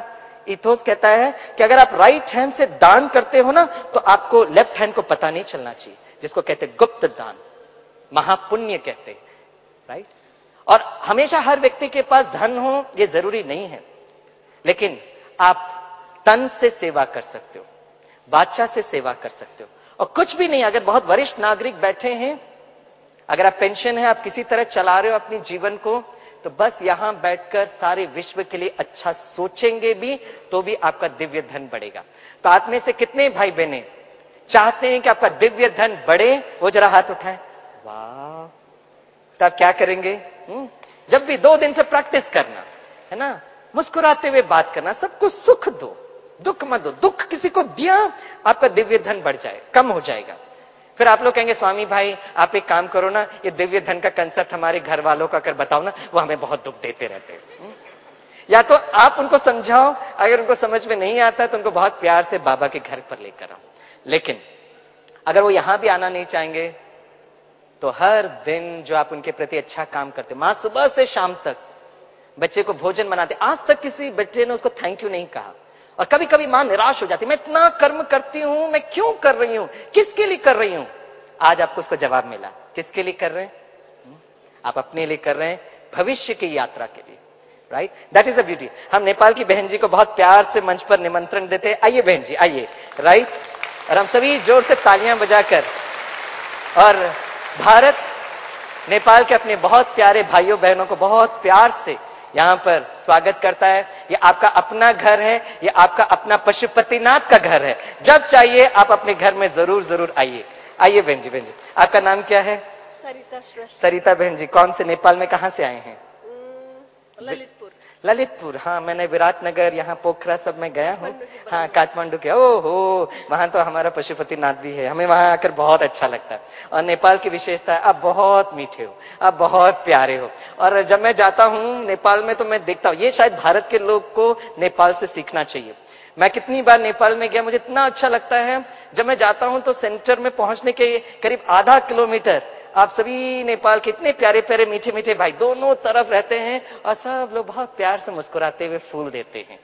इथोस कहता है कि अगर आप राइट हैंड से दान करते हो ना, तो आपको लेफ्ट हैंड को पता नहीं चलना चाहिए, जिसको कहते हैं गुप्त दान, महापुण्य कहते हैं, राइट। और हमेशा हर व्यक्ति के पास धन हो ये जरूरी नहीं है, लेकिन आप तन से सेवा कर सकते हो, बादशाह से सेवा कर सकते हो। और कुछ भी नहीं, अगर बहुत वरिष्ठ नागरिक बैठे हैं, अगर आप पेंशन है, आप किसी तरह चला रहे हो अपने जीवन को, तो बस यहां बैठकर सारे विश्व के लिए अच्छा सोचेंगे भी, तो भी आपका दिव्य धन बढ़ेगा। तो आप में से कितने भाई बहने चाहते हैं कि आपका दिव्य धन बढ़े? वो जरा हाथ उठाएं। वाह! तो आप क्या करेंगे? जब भी 2 दिन से प्रैक्टिस करना है ना, मुस्कुराते हुए बात करना, सबको सुख दो, दुख मत दो। दुख किसी को दिया, आपका दिव्य धन बढ़ जाए, कम हो जाएगा। फिर आप लोग कहेंगे, स्वामी भाई आप एक काम करो ना, ये दिव्य धन का कंसेप्ट हमारे घर वालों का अगर बताओ ना, वो हमें बहुत दुख देते रहते हैं। या तो आप उनको समझाओ, अगर उनको समझ में नहीं आता तो उनको बहुत प्यार से बाबा के घर पर लेकर आओ। लेकिन अगर वो यहां भी आना नहीं चाहेंगे, तो हर दिन जो आप उनके प्रति अच्छा काम करते, मां सुबह से शाम तक बच्चे को भोजन बनाते, आज तक किसी बच्चे ने उसको थैंक यू नहीं कहा। और कभी कभी मां निराश हो जाती, मैं इतना कर्म करती हूं, मैं क्यों कर रही हूं, किसके लिए कर रही हूं? आज आपको उसको जवाब मिला, किसके लिए कर रहे हैं? आप अपने लिए कर रहे हैं, भविष्य की यात्रा के लिए, right? That is the beauty. हम नेपाल की बहन जी को बहुत प्यार से मंच पर निमंत्रण देते हैं, आइए बहन जी आइए, राइट? और हम सभी जोर से तालियां बजाकर, और भारत नेपाल के अपने बहुत प्यारे भाइयों बहनों को बहुत प्यार से यहां पर स्वागत करता है। ये आपका अपना घर है, ये आपका अपना पशुपतिनाथ का घर है। जब चाहिए आप अपने घर में जरूर जरूर आइए। आइए बहन जी, बहन जी आपका नाम क्या है? सरिता श्रेष्ठ। सरिता बहन जी, कौन से नेपाल में कहां से आए हैं? ललितपुर। ललितपुर, हाँ मैंने विराटनगर, यहाँ पोखरा सब में गया हूँ। हाँ काठमांडू के, ओहो वहां तो हमारा पशुपतिनाथ भी है, हमें वहां आकर बहुत अच्छा लगता है। और नेपाल की विशेषता है, आप बहुत मीठे हो, आप बहुत प्यारे हो। और जब मैं जाता हूँ नेपाल में तो मैं देखता हूँ, ये शायद भारत के लोग को नेपाल से सीखना चाहिए। मैं कितनी बार नेपाल में गया, मुझे इतना अच्छा लगता है। जब मैं जाता हूं तो सेंटर में पहुंचने के करीब आधा किलोमीटर आप सभी नेपाल के इतने प्यारे प्यारे मीठे मीठे भाई दोनों तरफ रहते हैं, और सब लोग बहुत प्यार से मुस्कुराते हुए फूल देते हैं।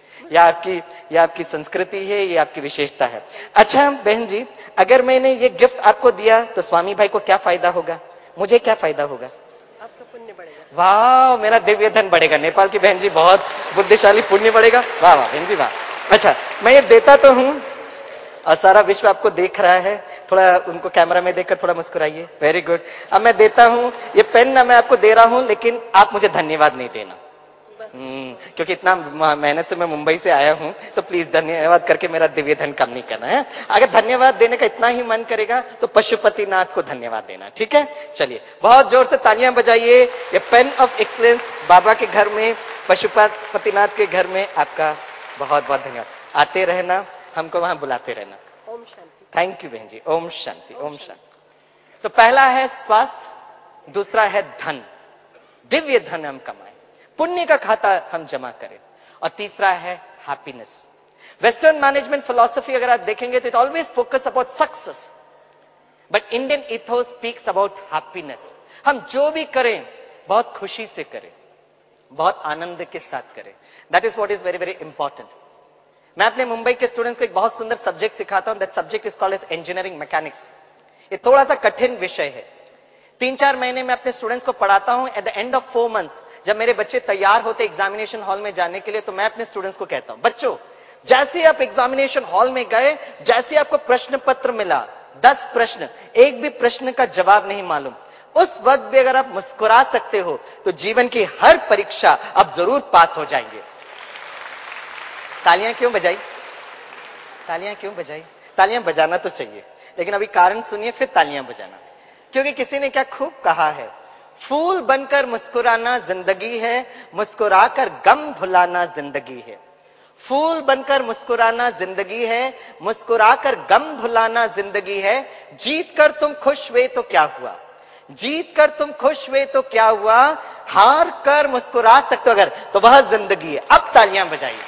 यह आपकी संस्कृति है, ये आपकी विशेषता है। अच्छा बहन जी, अगर मैंने ये गिफ्ट आपको दिया तो स्वामी भाई को क्या फायदा होगा, मुझे क्या फायदा होगा? आपका पुण्य बढ़ेगा। वाह, मेरा दिव्य धन बढ़ेगा। नेपाल की बहन जी बहुत बुद्धिशाली, पुण्य बढ़ेगा। वाह वाह बहन जी वाह। अच्छा, मैं ये देता तो हूं और सारा विश्व आपको देख रहा है, थोड़ा उनको कैमरा में देखकर थोड़ा मुस्कुराइए। Very good. अब मैं देता हूं ये पेन, ना मैं आपको दे रहा हूं, लेकिन आप मुझे धन्यवाद नहीं देना, क्योंकि इतना मेहनत से मैं मुंबई से आया हूं, तो प्लीज धन्यवाद करके मेरा दिव्य धन कम नहीं करना है। अगर धन्यवाद देने का इतना ही मन करेगा तो पशुपतिनाथ को धन्यवाद देना, ठीक है? चलिए बहुत जोर से तालियां बजाइए। ये पेन ऑफ एक्सीलेंस बाबा के घर में, पशुपतिनाथ के घर में आपका बहुत बहुत धन्यवाद। आते रहना, हमको वहां बुलाते रहना। ओम शांति। थैंक यू बहन जी। ओम शांति, ओम शांति। तो पहला है स्वास्थ्य, दूसरा है धन, दिव्य धन हम कमाएं, पुण्य का खाता हम जमा करें, और तीसरा है हैप्पीनेस। वेस्टर्न मैनेजमेंट फिलॉसफी अगर आप देखेंगे तो it always focus about success, but Indian ethos speaks about happiness. हम जो भी करें बहुत खुशी से करें, बहुत आनंद के साथ करें। That is what is very very important. मैं अपने मुंबई के स्टूडेंट्स को एक बहुत सुंदर सब्जेक्ट सिखाता हूं। That subject is called as engineering mechanics. ये थोड़ा सा कठिन विषय है। 3-4 महीने में अपने स्टूडेंट्स को पढ़ाता हूं। At the end of 4 months जब मेरे बच्चे तैयार होते एग्जामिनेशन हॉल में जाने के लिए, तो मैं अपने स्टूडेंट्स को कहता हूं, बच्चों जैसे आप एग्जामिनेशन हॉल में गए, जैसे आपको प्रश्न पत्र मिला, 10 प्रश्न, एक भी प्रश्न का जवाब नहीं मालूम, उस वक्त भी अगर आप मुस्कुरा सकते हो तो जीवन की हर परीक्षा आप जरूर पास हो जाएंगे। तालियां क्यों बजाई? तालियां क्यों बजाई? तालियां बजाना तो चाहिए, लेकिन अभी कारण सुनिए फिर तालियां बजाना। क्योंकि किसी ने क्या खूब कहा है, फूल बनकर मुस्कुराना जिंदगी है, मुस्कुराकर गम भुलाना जिंदगी है। फूल बनकर मुस्कुराना जिंदगी है, मुस्कुराकर गम भुलाना जिंदगी है। जीत कर तुम खुश हुए तो क्या हुआ, जीत कर तुम खुश हुए तो क्या हुआ, हार कर मुस्कुरा सकते हो अगर, तो वह जिंदगी है। अब तालियां बजाइए।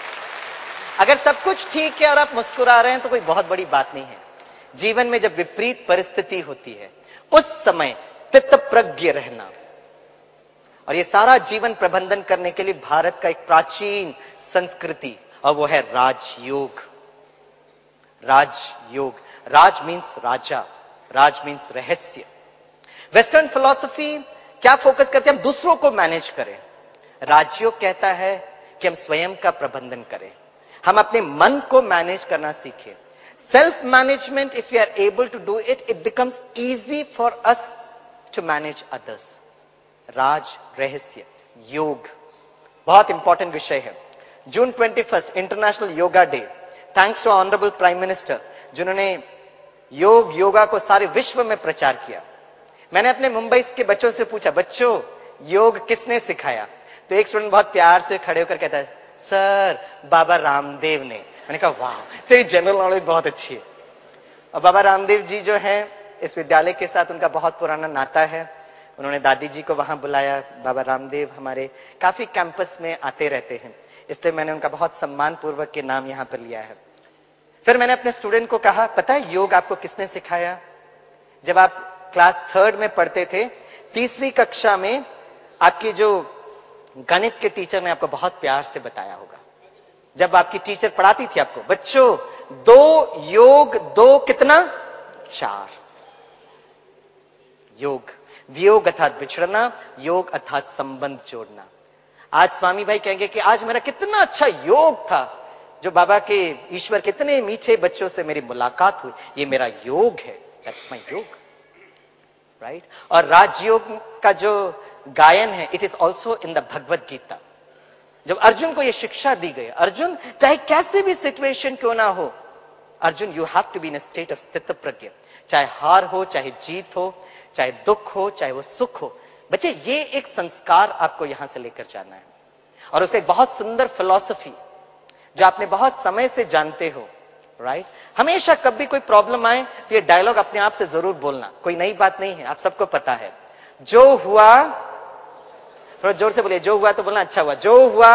अगर सब कुछ ठीक है और आप मुस्कुरा रहे हैं तो कोई बहुत बड़ी बात नहीं है। जीवन में जब विपरीत परिस्थिति होती है, उस समय स्थित प्रज्ञ रहना, और ये सारा जीवन प्रबंधन करने के लिए भारत का एक प्राचीन संस्कृति और वो है Rajyoga. Rajyoga, raj means raja, raj means rahasya. Western philosophy क्या फोकस करते हैं? हम दूसरों को मैनेज करें। राजयोग कहता है कि हम स्वयं का प्रबंधन करें, हम अपने मन को मैनेज करना सीखें। Self management, if you are able to do it, it becomes easy for us to manage others. राज, रहस्य, योग बहुत इंपॉर्टेंट विषय है। June 21 International Yoga Day. Thanks to honourable prime minister जिन्होंने योगा को सारे विश्व में प्रचार किया। मैंने अपने मुंबई के बच्चों से पूछा, बच्चों योग किसने सिखाया? तो एक स्टूडेंट बहुत प्यार से खड़े होकर कहता है, सर बाबा रामदेव ने। मैंने कहा वाह, तेरी जनरल नॉलेज बहुत अच्छी है। और बाबा रामदेव जी जो हैं, इस विद्यालय के साथ उनका बहुत पुराना नाता है। उन्होंने दादी जी को वहां बुलाया। बाबा रामदेव हमारे काफी कैंपस में आते रहते हैं, इसलिए मैंने उनका बहुत सम्मान पूर्वक के नाम यहां पर लिया है। फिर मैंने अपने स्टूडेंट को कहा, पता है योग आपको किसने सिखाया? जब आप क्लास 3rd में पढ़ते थे, 3री कक्षा में आपकी जो गणित के टीचर ने आपको बहुत प्यार से बताया होगा। जब आपकी टीचर पढ़ाती थी आपको, बच्चों 2 योग 2 कितना? 4। योग, वियोग अर्थात बिछड़ना, योग अर्थात संबंध जोड़ना। आज स्वामी भाई कहेंगे कि आज मेरा कितना अच्छा योग था, जो बाबा के ईश्वर कितने मीठे बच्चों से मेरी मुलाकात हुई, ये मेरा योग है, दैट्स माय योग, राइट। और राजयोग का जो गायन है, it is also in the Bhagavad Gita. जब अर्जुन को यह शिक्षा दी गई, अर्जुन चाहे कैसे भी सिचुएशन क्यों ना हो, Arjun you have to be in state of sthit pragya. चाहे हार हो, चाहे जीत हो, चाहे दुख हो, चाहे वो सुख हो। बच्चे ये एक संस्कार आपको यहां से लेकर जाना है। और उसका एक बहुत सुंदर फिलॉसफी जो आपने बहुत समय से जानते हो, राइट। हमेशा कभी कोई प्रॉब्लम आए तो ये डायलॉग अपने आप से जरूर बोलना, कोई नई बात नहीं है, आप सबको पता है। जो हुआ, थोड़ा जोर से बोलिए, जो हुआ तो बोलना अच्छा हुआ। जो हुआ,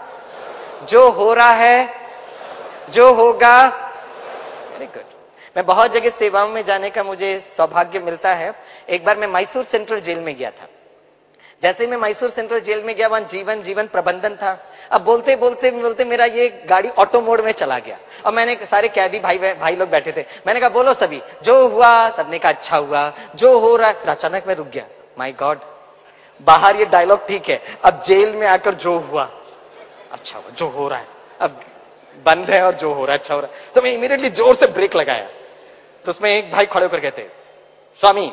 जो हो रहा है, जो होगा। Very good. मैं बहुत जगह सेवाओं में जाने का मुझे सौभाग्य मिलता है। एक बार मैं मैसूर सेंट्रल जेल में गया था। जैसे ही मैं मैसूर सेंट्रल जेल में गया, वहां जीवन प्रबंधन था। अब बोलते बोलते मेरा ये गाड़ी ऑटो मोड में चला गया और मैंने सारे कैदी भाई लोग बैठे थे। मैंने कहा बोलो सभी, जो हुआ। सबने कहा अच्छा हुआ। जो हो रहा है। फिर अचानक मैं रुक गया। माय गॉड, बाहर ये डायलॉग ठीक है, अब जेल में आकर जो हुआ अच्छा हुआ, जो हो रहा है अब बंद है और जो हो रहा है अच्छा हो रहा है। तो मैं इमीडिएटली जोर से ब्रेक लगाया। तो उसमें एक भाई खड़े होकर कहते, स्वामी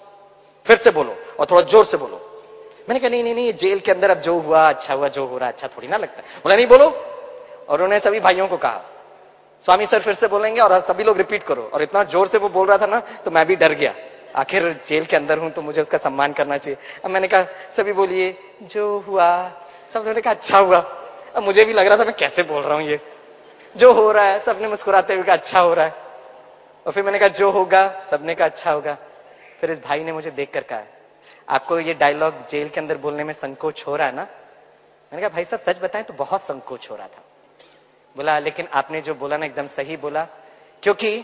फिर से बोलो और थोड़ा जोर से बोलो। मैंने कहा नहीं, जेल के अंदर अब जो हुआ अच्छा हुआ, जो हो रहा अच्छा थोड़ी ना लगता। बोला नहीं बोलो। और उन्होंने सभी भाइयों को कहा, स्वामी सर फिर से बोलेंगे और सभी लोग रिपीट करो। और इतना जोर से वो बोल रहा था ना, तो मैं भी डर गया। आखिर जेल के अंदर हूं तो मुझे उसका सम्मान करना चाहिए। अब मैंने कहा सभी बोलिए, जो हुआ। सब लोगों ने कहा अच्छा हुआ। अब मुझे भी लग रहा था मैं कैसे बोल रहा हूं ये। जो हो रहा है, सबने मुस्कुराते हुए कहा अच्छा हो रहा है। और फिर मैंने कहा जो होगा, सबने कहा अच्छा होगा। फिर इस भाई ने मुझे देखकर कहा, आपको ये डायलॉग जेल के अंदर बोलने में संकोच हो रहा है ना? मैंने कहा भाई साहब सच बताएं तो बहुत संकोच हो रहा था। बोला लेकिन आपने जो बोला ना एकदम सही बोला, क्योंकि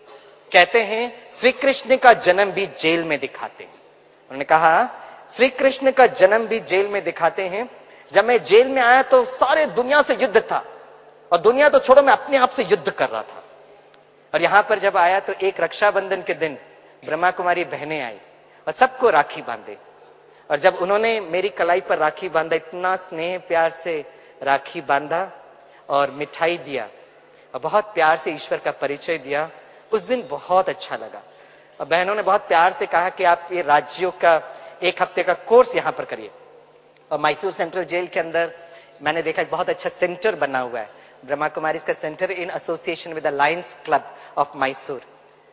कहते हैं श्री कृष्ण का जन्म भी जेल में दिखाते हैं। उन्होंने कहा श्री कृष्ण का जन्म भी जेल में दिखाते हैं। जब मैं जेल में आया तो सारे दुनिया से युद्ध था, और दुनिया तो छोड़ो मैं अपने आप से युद्ध कर रहा था। और यहां पर जब आया तो एक रक्षाबंधन के दिन ब्रह्मा कुमारी बहनें आई और सबको राखी बांधे। और जब उन्होंने मेरी कलाई पर राखी बांधा, इतना स्नेह प्यार से राखी बांधा और मिठाई दिया और बहुत प्यार से ईश्वर का परिचय दिया, उस दिन बहुत अच्छा लगा। और बहनों ने बहुत प्यार से कहा कि आप ये राजयोग का 1 हफ्ते का कोर्स यहां पर करिए। और मैसूर सेंट्रल जेल के अंदर मैंने देखा एक बहुत अच्छा सेंटर बना हुआ है, ब्रह्मा कुमारी का centre in association with the Lions Club of Mysore.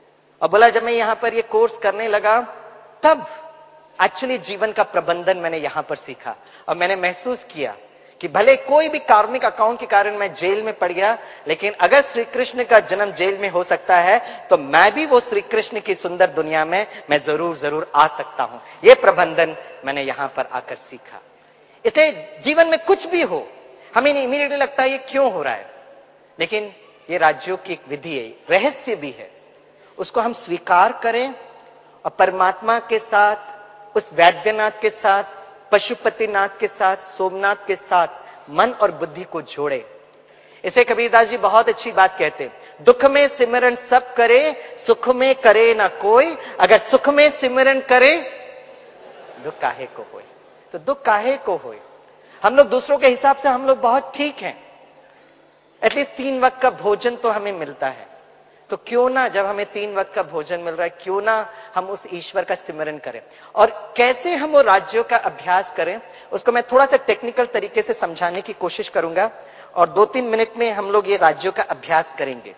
और बोला जब मैं यहां पर ये कोर्स करने लगा, तब एक्चुअली जीवन का प्रबंधन मैंने यहां पर सीखा। और मैंने महसूस किया कि भले कोई भी कार्मिक अकाउंट के कारण मैं जेल में पड़ गया, लेकिन अगर श्री कृष्ण का जन्म जेल में हो सकता है तो मैं भी वो श्री कृष्ण की सुंदर दुनिया में मैं जरूर आ सकता हूं। ये प्रबंधन मैंने यहां पर आकर सीखा। इसलिए जीवन में कुछ भी हो, हमें इमीडिएटली लगता है ये क्यों हो रहा है, लेकिन ये राजयोग की एक विधि है, रहस्य भी है। उसको हम स्वीकार करें और परमात्मा के साथ, उस वैद्यनाथ के साथ, पशुपतिनाथ के साथ, सोमनाथ के साथ मन और बुद्धि को जोड़े। इसे कबीरदास जी बहुत अच्छी बात कहते हैं, दुख में सिमरन सब करे, सुख में करे ना कोई, अगर सुख में सिमरन करे दुख काहे को होए। तो दुख काहे को होए। हम लोग दूसरों के हिसाब से हम लोग बहुत ठीक हैं, एटलीस्ट 3 वक्त का भोजन तो हमें मिलता है। तो क्यों ना, जब हमें 3 वक्त का भोजन मिल रहा है, क्यों ना हम उस ईश्वर का सिमरन करें। और कैसे हम वो राज्यों का अभ्यास करें, उसको मैं थोड़ा सा टेक्निकल तरीके से समझाने की कोशिश करूंगा, और 2-3 मिनट में हम लोग ये राज्यों का अभ्यास करेंगे।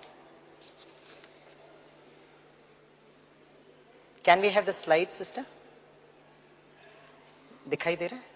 Can we have the slide sister? दिखाई दे रहा है?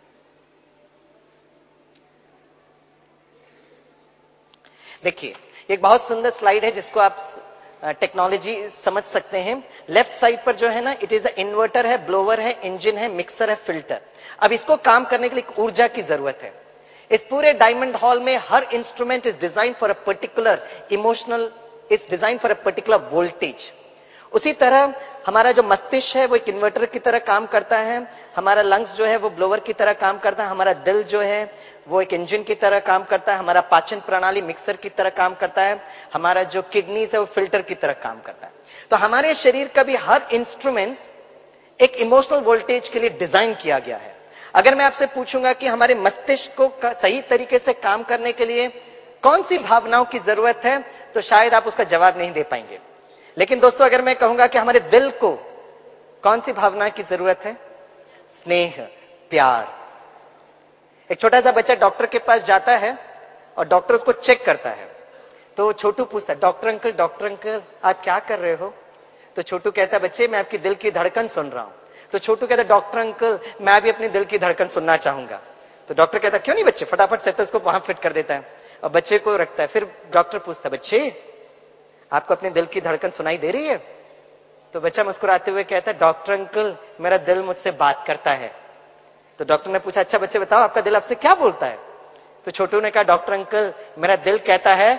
देखिए, एक बहुत सुंदर स्लाइड है जिसको आप टेक्नोलॉजी समझ सकते हैं। लेफ्ट साइड पर जो है ना, इट इज अ इन्वर्टर है, ब्लोअर है, इंजन है, मिक्सर है, फिल्टर। अब इसको काम करने के लिए एक ऊर्जा की जरूरत है। इस पूरे डायमंड हॉल में हर instrument is design for a particular emotional, is design for a particular voltage. उसी तरह हमारा जो मस्तिष्क है वो एक इन्वर्टर की तरह काम करता है, हमारा लंग्स जो है वो ब्लोअर की तरह काम करता है, हमारा दिल जो है वो एक इंजन की तरह काम करता है, हमारा पाचन प्रणाली मिक्सर की तरह काम करता है, हमारा जो किडनीज है वो फिल्टर की तरह काम करता है। तो हमारे शरीर का भी हर इंस्ट्रूमेंट्स एक इमोशनल वोल्टेज के लिए डिजाइन किया गया है। अगर मैं आपसे पूछूंगा कि हमारे मस्तिष्क को सही तरीके से काम करने के लिए कौन सी भावनाओं की जरूरत है, तो शायद आप उसका जवाब नहीं दे पाएंगे। लेकिन दोस्तों, अगर मैं कहूंगा कि हमारे दिल को कौन सी भावना की जरूरत है? स्नेह, प्यार। एक छोटा सा बच्चा डॉक्टर के पास जाता है और डॉक्टर उसको चेक करता है। तो छोटू पूछता है, डॉक्टर अंकल आप क्या कर रहे हो? तो छोटू कहता है, बच्चे मैं आपकी दिल की धड़कन सुन रहा हूं। तो छोटू कहता है, डॉक्टर अंकल मैं भी अपनी दिल की धड़कन सुनना चाहूंगा। तो डॉक्टर कहता है, क्यों नहीं बच्चे, फटाफट स्टेथोस्कोप वहां फिट कर देता है और बच्चे को रखता है। फिर डॉक्टर पूछता है, बच्चे आपको अपने दिल की धड़कन सुनाई दे रही है? तो बच्चा मुस्कुराते हुए कहता है, डॉक्टर अंकल मेरा दिल मुझसे बात करता है। तो डॉक्टर ने पूछा, अच्छा बच्चे बताओ आपका दिल आपसे क्या बोलता है? तो छोटू ने कहा, डॉक्टर अंकल मेरा दिल कहता है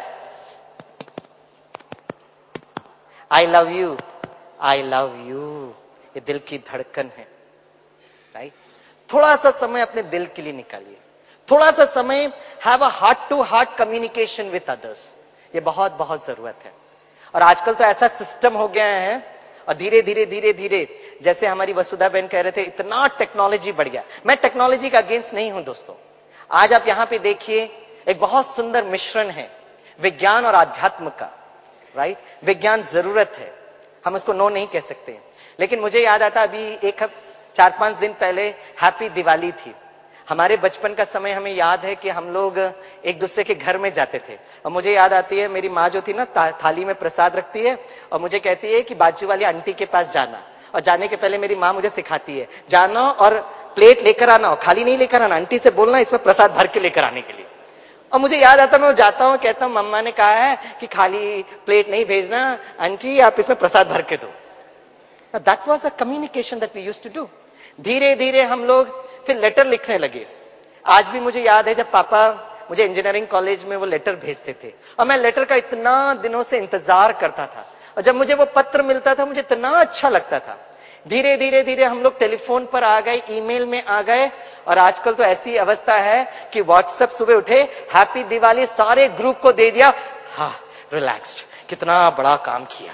I love you, I love you. ये दिल की धड़कन है, राइट? थोड़ा सा समय अपने दिल के लिए निकालिए, थोड़ा सा समय have a heart to heart communication with others. ये बहुत बहुत जरूरत है। और आजकल तो ऐसा सिस्टम हो गया है, और धीरे धीरे जैसे हमारी वसुधा बहन कह रहे थे, इतना टेक्नोलॉजी बढ़ गया। मैं टेक्नोलॉजी का अगेंस्ट नहीं हूं दोस्तों। आज आप यहां पे देखिए, एक बहुत सुंदर मिश्रण है विज्ञान और आध्यात्म का, राइट? विज्ञान जरूरत है, हम उसको नो नहीं कह सकते। लेकिन मुझे याद आता, अभी 4-5 दिन पहले हैप्पी दिवाली थी। हमारे बचपन का समय हमें याद है कि हम लोग एक दूसरे के घर में जाते थे। और मुझे याद आती है, मेरी माँ जो थी ना, थाली में प्रसाद रखती है और मुझे कहती है कि बाजू वाली आंटी के पास जाना, और जाने के पहले मेरी माँ मुझे सिखाती है, जाना और प्लेट लेकर आना, और खाली नहीं लेकर आना, आंटी से बोलना इसमें प्रसाद भर के लेकर आने के लिए। और मुझे याद आता, मैं जाता हूँ, कहता हूँ मम्मा ने कहा है कि खाली प्लेट नहीं भेजना आंटी, आप इसमें प्रसाद भर के दो। That was the communication that we used to do. धीरे धीरे हम लोग फिर लेटर लिखने लगे। आज भी मुझे याद है जब पापा मुझे इंजीनियरिंग कॉलेज में वो लेटर भेजते थे, और मैं लेटर का इतना दिनों से इंतजार करता था, और जब मुझे वो पत्र मिलता था मुझे इतना अच्छा लगता था। धीरे धीरे हम लोग टेलीफोन पर आ गए, ईमेल में आ गए, और आजकल तो ऐसी अवस्था है कि व्हाट्सएप सुबह उठे हैप्पी दिवाली सारे ग्रुप को दे दिया, हाँ रिलैक्स्ड, कितना बड़ा काम किया।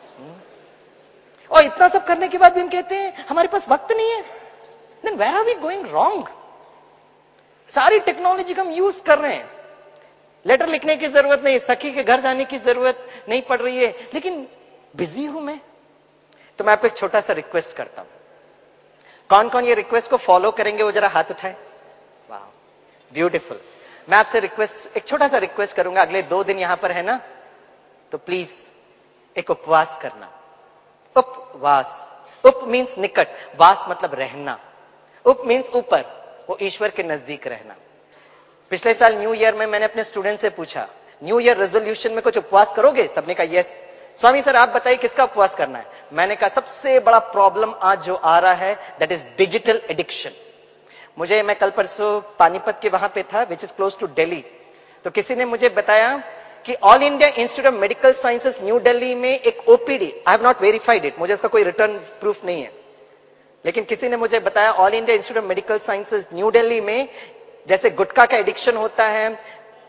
और इतना सब करने के बाद भी हम कहते हैं हमारे पास वक्त नहीं है। Then where are we going wrong? सारी टेक्नोलॉजी का हम यूज कर रहे हैं, लेटर लिखने की जरूरत नहीं, सखी के घर जाने की जरूरत नहीं पड़ रही है, लेकिन बिजी हूं मैं। तो मैं आपको एक छोटा सा रिक्वेस्ट करता हूं, कौन कौन ये रिक्वेस्ट को फॉलो करेंगे वो जरा हाथ उठाएं। वाह, ब्यूटीफुल। मैं आपसे रिक्वेस्ट, एक छोटा सा रिक्वेस्ट करूंगा, अगले 2 दिन यहां पर है ना, तो प्लीज एक उपवास करना। उपवास, उप मीन्स निकट, वास मतलब रहना, उप मीन्स ऊपर, वो ईश्वर के नजदीक रहना। पिछले साल न्यू ईयर में मैंने अपने स्टूडेंट से पूछा, न्यू ईयर रेजोल्यूशन में कुछ उपवास करोगे? सबने कहा यस। स्वामी सर आप बताइए किसका उपवास करना है? मैंने कहा सबसे बड़ा प्रॉब्लम आज जो आ रहा है दैट इज डिजिटल एडिक्शन। मैं कल परसों पानीपत के वहां पे था, which is close to Delhi. तो किसी ने मुझे बताया कि All India Institute of Medical Sciences New Delhi में एक OPD, I have not verified it, मुझे इसका कोई रिटर्न प्रूफ नहीं है, लेकिन किसी ने मुझे बताया All India Institute of Medical Sciences New Delhi में जैसे गुटखा का एडिक्शन होता है,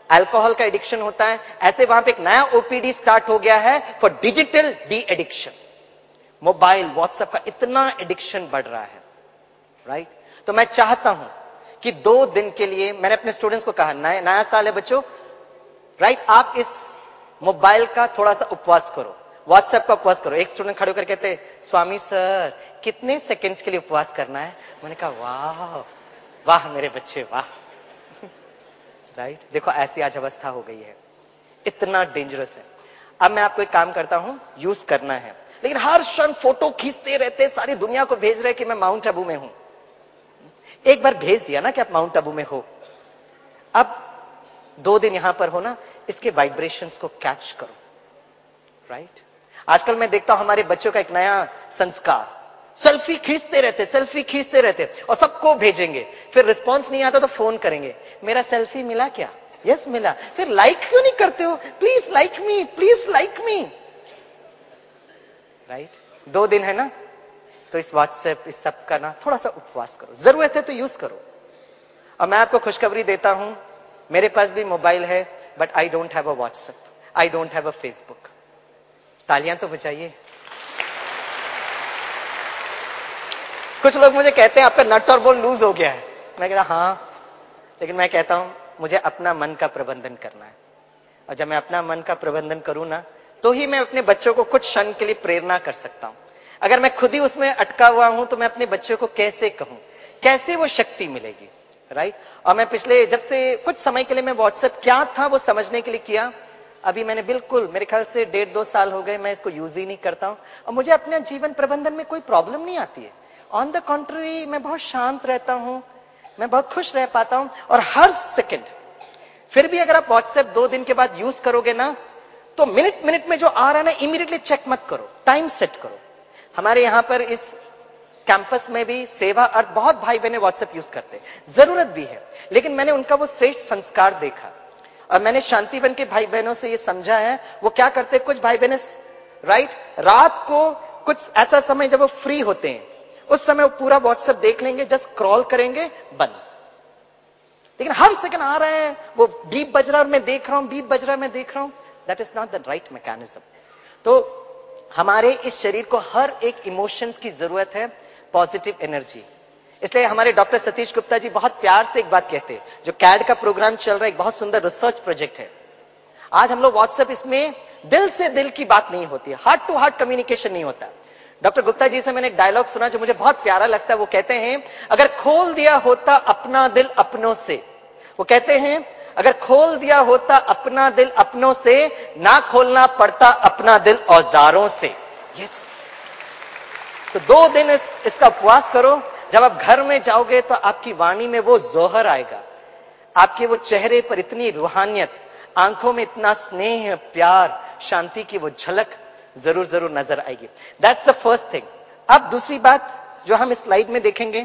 अल्कोहल का एडिक्शन होता है, ऐसे वहां पे एक नया ओपीडी स्टार्ट हो गया है for digital de addiction. Mobile, WhatsApp का इतना एडिक्शन बढ़ रहा है, राइट? तो मैं चाहता हूं कि 2 दिन के लिए, मैंने अपने स्टूडेंट्स को कहा, नया साल है बच्चों, राइट? आप इस मोबाइल का थोड़ा सा उपवास करो, व्हाट्सएप का उपवास करो। एक स्टूडेंट खड़े होकर कहते, स्वामी सर कितने सेकंड्स के लिए उपवास करना है? मैंने कहा वाह वाह मेरे बच्चे वाह, राइट? देखो ऐसी आज अवस्था हो गई है, इतना डेंजरस है। अब मैं आपको एक काम करता हूं, यूज करना है, लेकिन हर क्षण फोटो खींचते रहते, सारी दुनिया को भेज रहे कि मैं माउंट आबू में हूं। एक बार भेज दिया ना कि आप माउंट आबू में हो, अब 2 दिन यहां पर हो ना, इसके वाइब्रेशंस को कैच करो, राइट? आजकल मैं देखता हूं हमारे बच्चों का एक नया संस्कार, सेल्फी खींचते रहते और सबको भेजेंगे, फिर रिस्पांस नहीं आता तो फोन करेंगे, मेरा सेल्फी मिला क्या? यस मिला। फिर लाइक क्यों नहीं करते हो? Please like me, please like me, right? 2 दिन है ना, तो इस व्हाट्सएप, इस सब का ना थोड़ा सा उपवास करो, जरूरत है तो यूज करो। और मैं आपको खुशखबरी देता हूं, मेरे पास भी मोबाइल है, but I don't have a WhatsApp, I don't have a Facebook. तालियां तो बजाइए। कुछ लोग मुझे कहते हैं आपका नट और बोल्ट लूज हो गया है। मैं कहता हां, लेकिन मैं कहता हूं मुझे अपना मन का प्रबंधन करना है, और जब मैं अपना मन का प्रबंधन करूं ना, तो ही मैं अपने बच्चों को कुछ क्षण के लिए प्रेरणा कर सकता हूं। अगर मैं खुद ही उसमें अटका हुआ हूं तो मैं अपने बच्चों को कैसे कहूं, कैसे वो शक्ति मिलेगी, राइट? और मैं पिछले, जब से कुछ समय के लिए मैं व्हाट्सएप क्या था वो समझने के लिए किया, अभी मैंने बिल्कुल, मेरे ख्याल से 1.5-2 साल हो गए मैं इसको यूज ही नहीं करता हूं, और मुझे अपने जीवन प्रबंधन में कोई प्रॉब्लम नहीं आती है। ऑन द कॉन्ट्ररी, मैं बहुत शांत रहता हूं, मैं बहुत खुश रह पाता हूं। और हर सेकंड, फिर भी अगर आप व्हाट्सएप 2 दिन के बाद यूज करोगे ना, तो मिनट मिनट में जो आ रहा है ना, इमीडिएटली चेक मत करो, टाइम सेट करो। हमारे यहां पर इस कैंपस में भी सेवा अर्थ बहुत भाई बहने व्हाट्सएप यूज करते हैं, जरूरत भी है, लेकिन मैंने उनका वो श्रेष्ठ संस्कार देखा, और मैंने शांतिवन के भाई बहनों से ये समझा है, वो क्या करते, कुछ भाई बहने, राइट, रात को कुछ ऐसा समय जब वो फ्री होते हैं, उस समय वो पूरा व्हाट्सएप देख लेंगे, जस्ट स्क्रॉल करेंगे, बंद। लेकिन हर सेकंड आ रहा है, वो बीप बज रहा है और मैं देख रहा हूं, बीप बज रहा है मैं देख रहा हूं, that is not the right mechanism. तो हमारे इस शरीर को हर एक इमोशंस की जरूरत है, पॉजिटिव एनर्जी। इसलिए हमारे डॉक्टर सतीश गुप्ता जी बहुत प्यार से एक बात कहते हैं, जो कैड का प्रोग्राम चल रहा है, एक बहुत सुंदर रिसर्च प्रोजेक्ट है। आज हम लोग व्हाट्सएप, इसमें दिल से दिल की बात नहीं होती है, हार्ट टू हार्ट कम्युनिकेशन नहीं होता। डॉक्टर गुप्ता जी से मैंने एक डायलॉग सुना जो मुझे बहुत प्यारा लगता है। वो कहते हैं, अगर खोल दिया होता अपना दिल अपनों से, वो कहते हैं अगर खोल दिया होता अपना दिल अपनों से, ना खोलना पड़ता अपना दिल औजारों से। यस। तो 2 दिन इसका उपवास करो, जब आप घर में जाओगे तो आपकी वाणी में वो जोहर आएगा, आपके वो चेहरे पर इतनी रूहानियत, आंखों में इतना स्नेह, प्यार, शांति की वो झलक जरूर जरूर नजर आएगी। That's the first thing. अब दूसरी बात जो हम इस स्लाइड में देखेंगे,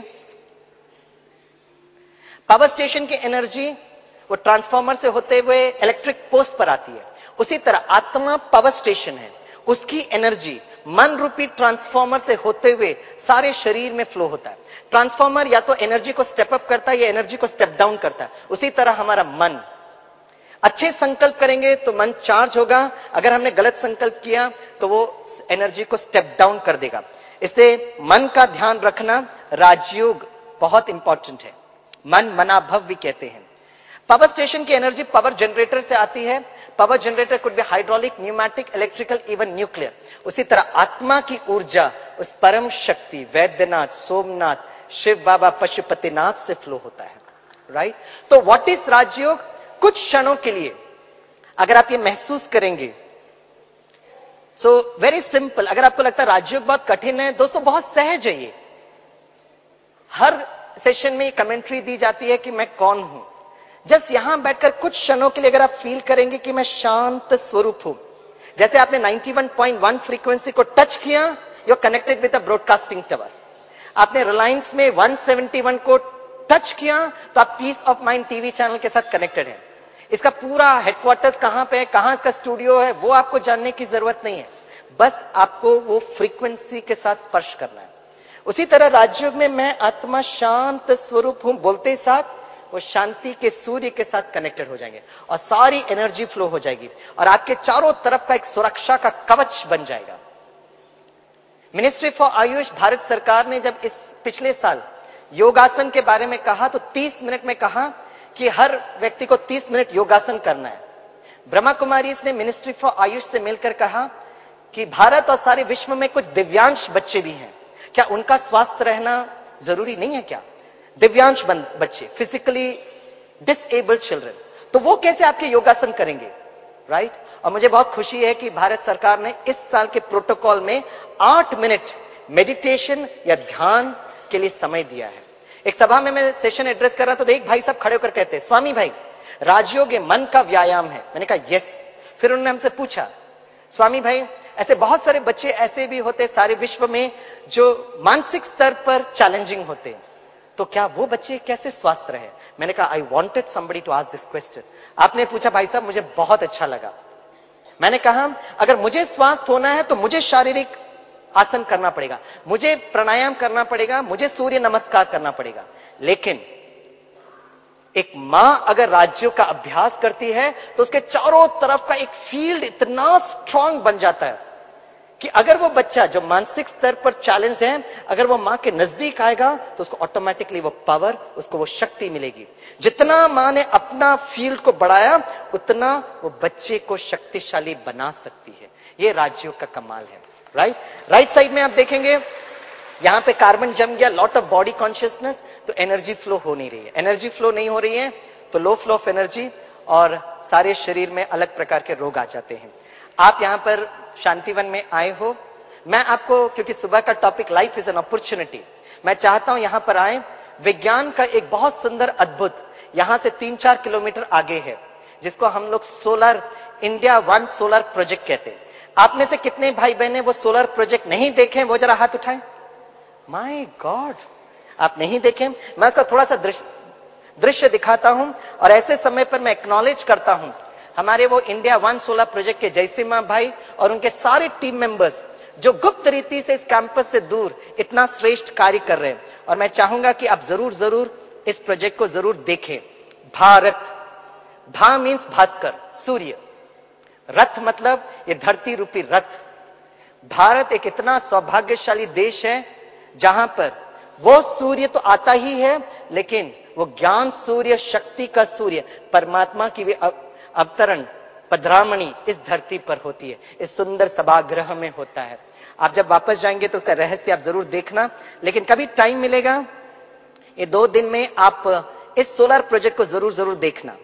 पावर स्टेशन की एनर्जी वो ट्रांसफार्मर से होते हुए इलेक्ट्रिक पोस्ट पर आती है। उसी तरह आत्मा पावर स्टेशन है, उसकी एनर्जी मन रूपी ट्रांसफार्मर से होते हुए सारे शरीर में फ्लो होता है। ट्रांसफार्मर या तो एनर्जी को स्टेप अप करता है या एनर्जी को स्टेप डाउन करता है। उसी तरह हमारा मन, अच्छे संकल्प करेंगे तो मन चार्ज होगा, अगर हमने गलत संकल्प किया तो वो एनर्जी को स्टेप डाउन कर देगा। इसलिए मन का ध्यान रखना, राजयोग बहुत इंपॉर्टेंट है। मन मनाभव भी कहते हैं। पावर स्टेशन की एनर्जी पावर जनरेटर से आती है। Power generator could be hydraulic, pneumatic, electrical, even nuclear. उसी तरह आत्मा की ऊर्जा उस परम शक्ति वैद्यनाथ, सोमनाथ, शिव बाबा, पशुपतिनाथ से फ्लो होता है, राइट? तो व्हाट इज राजयोग? कुछ क्षणों के लिए अगर आप ये महसूस करेंगे, सो वेरी सिंपल। अगर आपको लगता है राजयोग बहुत कठिन है, दोस्तों बहुत सहज है ये। हर सेशन में कमेंट्री दी जाती है कि मैं कौन हूं। जस्ट यहां बैठकर कुछ क्षणों के लिए अगर आप फील करेंगे कि मैं शांत स्वरूप हूं, जैसे आपने 91.1 फ्रीक्वेंसी को टच किया, you are connected with a broadcasting tower. आपने रिलायंस में 171 को टच किया तो आप peace of mind TV channel के साथ कनेक्टेड हैं। इसका पूरा हेडक्वार्टर्स कहां पे है, कहां इसका स्टूडियो है, वो आपको जानने की जरूरत नहीं है, बस आपको वो फ्रीक्वेंसी के साथ स्पर्श करना है। उसी तरह राजयोग में मैं आत्मा शांत स्वरूप हूं बोलते साथ वो शांति के सूर्य के साथ कनेक्टेड हो जाएंगे और सारी एनर्जी फ्लो हो जाएगी और आपके चारों तरफ का एक सुरक्षा का कवच बन जाएगा। मिनिस्ट्री फॉर आयुष, भारत सरकार ने जब इस पिछले साल योगासन के बारे में कहा तो 30 मिनट में कहा कि हर व्यक्ति को 30 मिनट योगासन करना है। ब्रह्मा कुमारी ने मिनिस्ट्री फॉर आयुष से मिलकर कहा कि भारत और सारे विश्व में कुछ दिव्यांश बच्चे भी हैं, क्या उनका स्वास्थ्य रहना जरूरी नहीं है क्या? दिव्यांश बच्चे, फिजिकली डिसेबल्ड चिल्ड्रन, तो वो कैसे आपके योगासन करेंगे, राइट? और मुझे बहुत खुशी है कि भारत सरकार ने इस साल के प्रोटोकॉल में 8 मिनट मेडिटेशन या ध्यान के लिए समय दिया है। एक सभा में मैं सेशन एड्रेस कर रहा था तो एक भाई साहब खड़े होकर कहते, स्वामी भाई, राजयोग मन का व्यायाम है। मैंने कहा यस। फिर उन्होंने हमसे पूछा, स्वामी भाई, ऐसे बहुत सारे बच्चे ऐसे भी होते सारे विश्व में जो मानसिक स्तर पर चैलेंजिंग होते हैं, तो क्या वो बच्चे कैसे स्वस्थ रहे? मैंने कहा I wanted somebody to ask this question. आपने पूछा भाई साहब, मुझे बहुत अच्छा लगा। मैंने कहा अगर मुझे स्वस्थ होना है तो मुझे शारीरिक आसन करना पड़ेगा, मुझे प्राणायाम करना पड़ेगा, मुझे सूर्य नमस्कार करना पड़ेगा। लेकिन एक मां अगर राज्यों का अभ्यास करती है तो उसके चारों तरफ का एक फील्ड इतना स्ट्रांग बन जाता है कि अगर वो बच्चा जो मानसिक स्तर पर चैलेंज्ड है, अगर वो मां के नजदीक आएगा तो उसको ऑटोमेटिकली वो पावर, उसको वो शक्ति मिलेगी। जितना मां ने अपना फील्ड को बढ़ाया उतना वो बच्चे को शक्तिशाली बना सकती है। ये राज्यों का कमाल है, राइट साइड में आप देखेंगे यहां पे कार्बन जम गया, लॉट ऑफ बॉडी कॉन्शियसनेस, तो एनर्जी फ्लो हो नहीं रही है। एनर्जी फ्लो नहीं हो रही है तो लो फ्लो ऑफ एनर्जी और सारे शरीर में अलग प्रकार के रोग आ जाते हैं। आप यहां पर शांतिवन में आए हो, मैं आपको, क्योंकि सुबह का topic life is an opportunity, मैं चाहता हूं यहां पर आए। विज्ञान का एक बहुत सुंदर अद्भुत यहां से 3-4 किलोमीटर आगे है, जिसको हम लोग सोलर इंडिया 1 सोलर प्रोजेक्ट कहते हैं। आप में से कितने भाई बहने वो सोलर प्रोजेक्ट नहीं देखे? वो जरा हाथ उठाएं। माय गॉड, आप नहीं देखे? मैं उसका थोड़ा सा दृश्य दिखाता हूं और ऐसे समय पर मैं एक्नॉलेज करता हूं हमारे वो इंडिया 1 सोलर प्रोजेक्ट के जयसिम्हा भाई और उनके सारे टीम मेंबर्स जो गुप्त रीति से इस कैंपस से दूर इतना श्रेष्ठ कार्य कर रहे हैं। और मैं चाहूंगा कि आप जरूर इस प्रोजेक्ट को जरूर देखें। भारत, भा मीन्स भास्कर, सूर्य, रथ मतलब ये धरती रूपी रथ। भारत एक इतना सौभाग्यशाली देश है जहां पर वो सूर्य तो आता ही है, लेकिन वो ज्ञान सूर्य, शक्ति का सूर्य, परमात्मा की भी अवतरण, पधरामणी इस धरती पर होती है, इस सुंदर सभागृह में होता है। आप जब वापस जाएंगे तो उसका रहस्य आप जरूर देखना, लेकिन कभी टाइम मिलेगा ये 2 दिन में आप इस सोलर प्रोजेक्ट को जरूर देखना।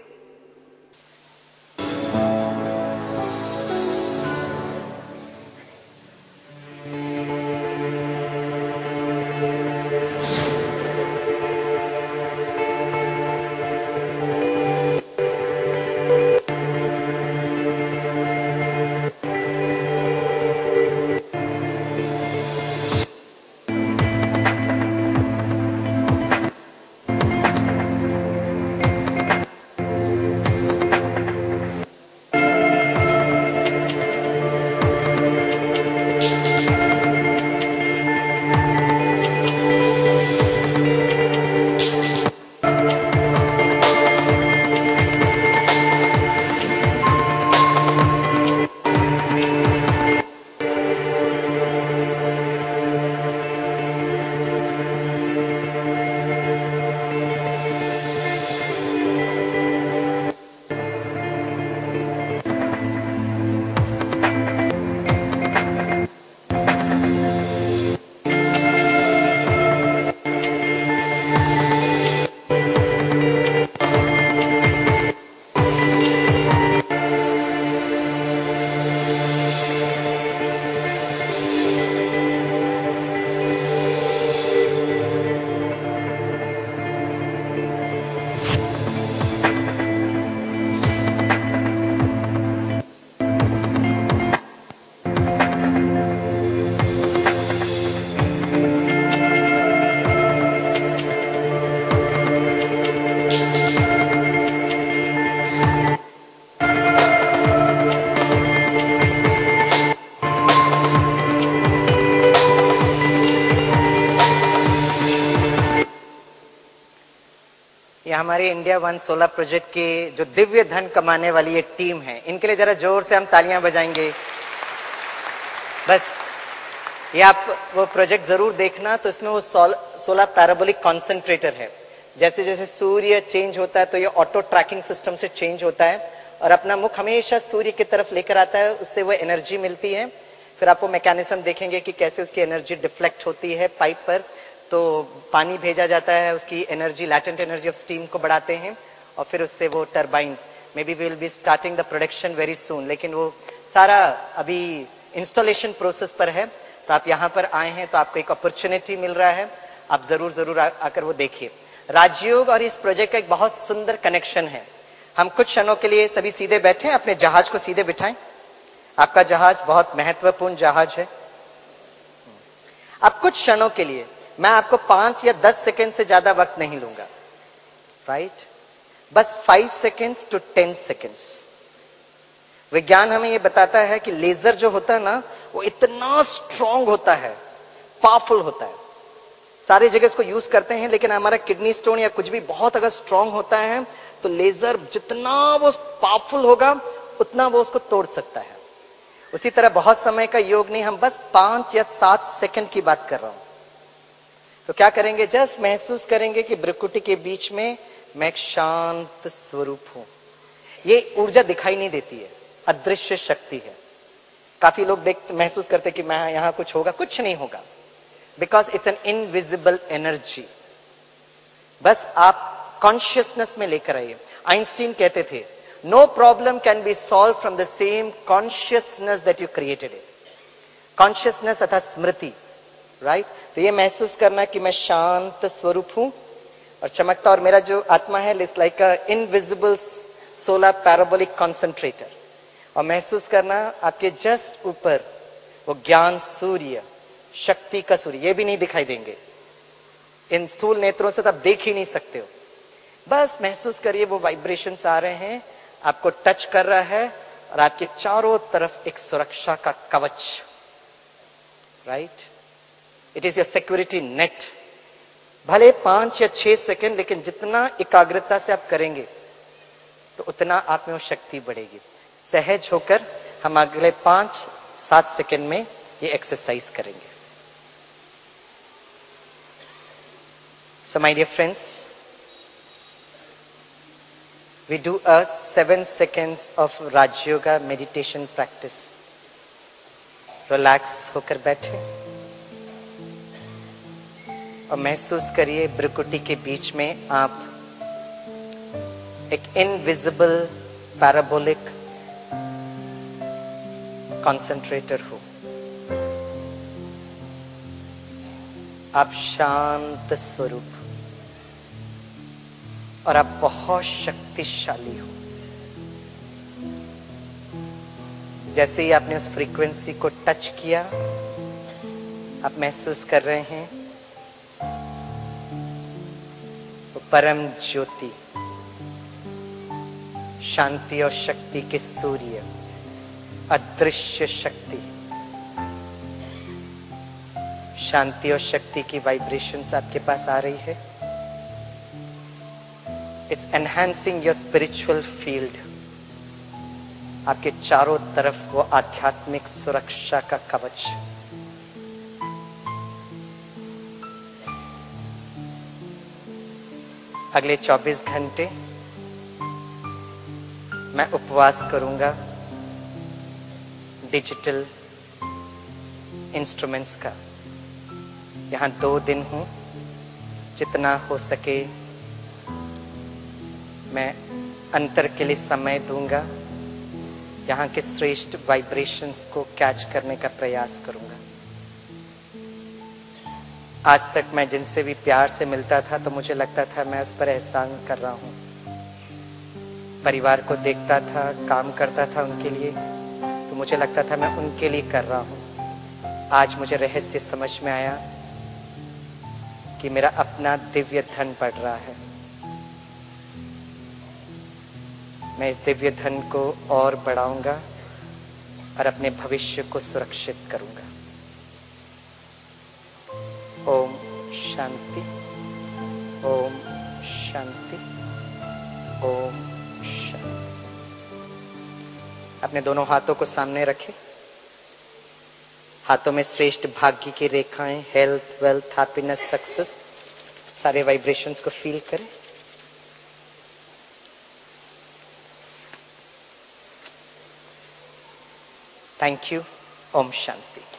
ये हमारे इंडिया वन सोलर प्रोजेक्ट के जो दिव्य धन कमाने वाली एक टीम है, इनके लिए जरा जोर से हम तालियां बजाएंगे। बस ये आप वो प्रोजेक्ट जरूर देखना। तो इसमें वो सोलर पैराबोलिक कॉन्सेंट्रेटर है। जैसे जैसे सूर्य चेंज होता है तो ये ऑटो ट्रैकिंग सिस्टम से चेंज होता है और अपना मुख हमेशा सूर्य की तरफ लेकर आता है, उससे वो एनर्जी मिलती है। फिर आप वो मैकेनिज्म देखेंगे कि कैसे उसकी एनर्जी डिफ्लेक्ट होती है पाइप पर, तो पानी भेजा जाता है, उसकी energy, latent energy of steam को बढ़ाते हैं और फिर उससे वो turbine, may be will be starting the production very soon, लेकिन वो सारा अभी इंस्टॉलेशन प्रोसेस पर है। तो आप यहाँ पर आए हैं तो आपको एक अपॉर्चुनिटी मिल रहा है, आप जरूर जरूर आकर वो देखिए। राजयोग और इस प्रोजेक्ट का एक बहुत सुंदर कनेक्शन है। हम कुछ क्षणों के लिए सभी सीधे बैठे, अपने जहाज को सीधे बिठाएं। आपका जहाज बहुत महत्वपूर्ण जहाज है। अब कुछ क्षणों के लिए मैं आपको 5 या 10 सेकंड से ज्यादा वक्त नहीं लूंगा, राइट? बस 5 सेकंड्स टू 10 सेकंड्स। विज्ञान हमें यह बताता है कि लेजर जो होता है ना, वो इतना स्ट्रांग होता है, पावरफुल होता है। सारी जगह इसको यूज करते हैं, लेकिन हमारा किडनी स्टोन या कुछ भी बहुत अगर स्ट्रांग होता है तो लेजर जितना वो पावरफुल होगा उतना वो उसको तोड़ सकता है। उसी तरह बहुत समय का योग नहीं, हम बस 5 या 7 सेकंड की बात कर रहा हूं। तो क्या करेंगे, जस्ट महसूस करेंगे कि भ्रुकुटी के बीच में मैं एक शांत स्वरूप हूं। ये ऊर्जा दिखाई नहीं देती है, अदृश्य शक्ति है। काफी लोग महसूस करते कि मैं यहां कुछ होगा, कुछ नहीं होगा, because it's an invisible energy. बस आप कॉन्शियसनेस में लेकर आइए। आइंस्टीन कहते थे, no problem can be solve from the same consciousness that you created it. Consciousness अर्थात स्मृति, राइट? तो ये महसूस करना कि मैं शांत स्वरूप हूं और चमकता, और मेरा जो आत्मा है it's like a invisible solar parabolic concentrator. और महसूस करना आपके जस्ट ऊपर वो ज्ञान सूर्य, शक्ति का सूर्य, ये भी नहीं दिखाई देंगे। इन स्थूल नेत्रों से तो आप देख ही नहीं सकते हो। बस महसूस करिए वो वाइब्रेशंस आ रहे हैं, आपको टच कर रहा है और आपके चारों तरफ एक सुरक्षा का कवच, right? It is your security net. भले 5 या 6 सेकंड, लेकिन जितना एकाग्रता से आप करेंगे तो उतना आप में वो शक्ति बढ़ेगी। सहज होकर हम अगले 5-7 सेकंड में ये एक्सरसाइज करेंगे। So my dear friends, we do a 7 seconds of Raj Yoga meditation practice. Relax होकर बैठे और महसूस करिए भ्रुकुटी के बीच में आप एक इनविजिबल पैराबोलिक कॉन्सेंट्रेटर हो। आप शांत स्वरूप और आप बहुत शक्तिशाली हो। जैसे ही आपने उस फ्रीक्वेंसी को टच किया, आप महसूस कर रहे हैं वो परम ज्योति, शांति और शक्ति के सूर्य, अदृश्य शक्ति, शांति और शक्ति की वाइब्रेशंस आपके पास आ रही है। It's enhancing your spiritual field. आपके चारों तरफ वो आध्यात्मिक सुरक्षा का कवच। अगले 24 घंटे मैं उपवास करूंगा डिजिटल इंस्ट्रूमेंट्स का। यहां 2 दिन हूं, जितना हो सके मैं अंतर के लिए समय दूंगा, यहां के श्रेष्ठ वाइब्रेशंस को कैच करने का प्रयास करूंगा। आज तक मैं जिनसे भी प्यार से मिलता था तो मुझे लगता था मैं उस पर एहसान कर रहा हूं। परिवार को देखता था, काम करता था उनके लिए, तो मुझे लगता था मैं उनके लिए कर रहा हूं। आज मुझे रहस्य समझ में आया कि मेरा अपना दिव्य धन बढ़ रहा है। मैं इस दिव्य धन को और बढ़ाऊंगा और अपने भविष्य को सुरक्षित करूंगा। ओम शांति, ओम शांति। ओम शांति। अपने दोनों हाथों को सामने रखें। हाथों में श्रेष्ठ भाग्य की रेखाएं, हेल्थ, वेल्थ, हैप्पीनेस, सक्सेस, सारे वाइब्रेशंस को फील करें। Thank you. ओम शांति।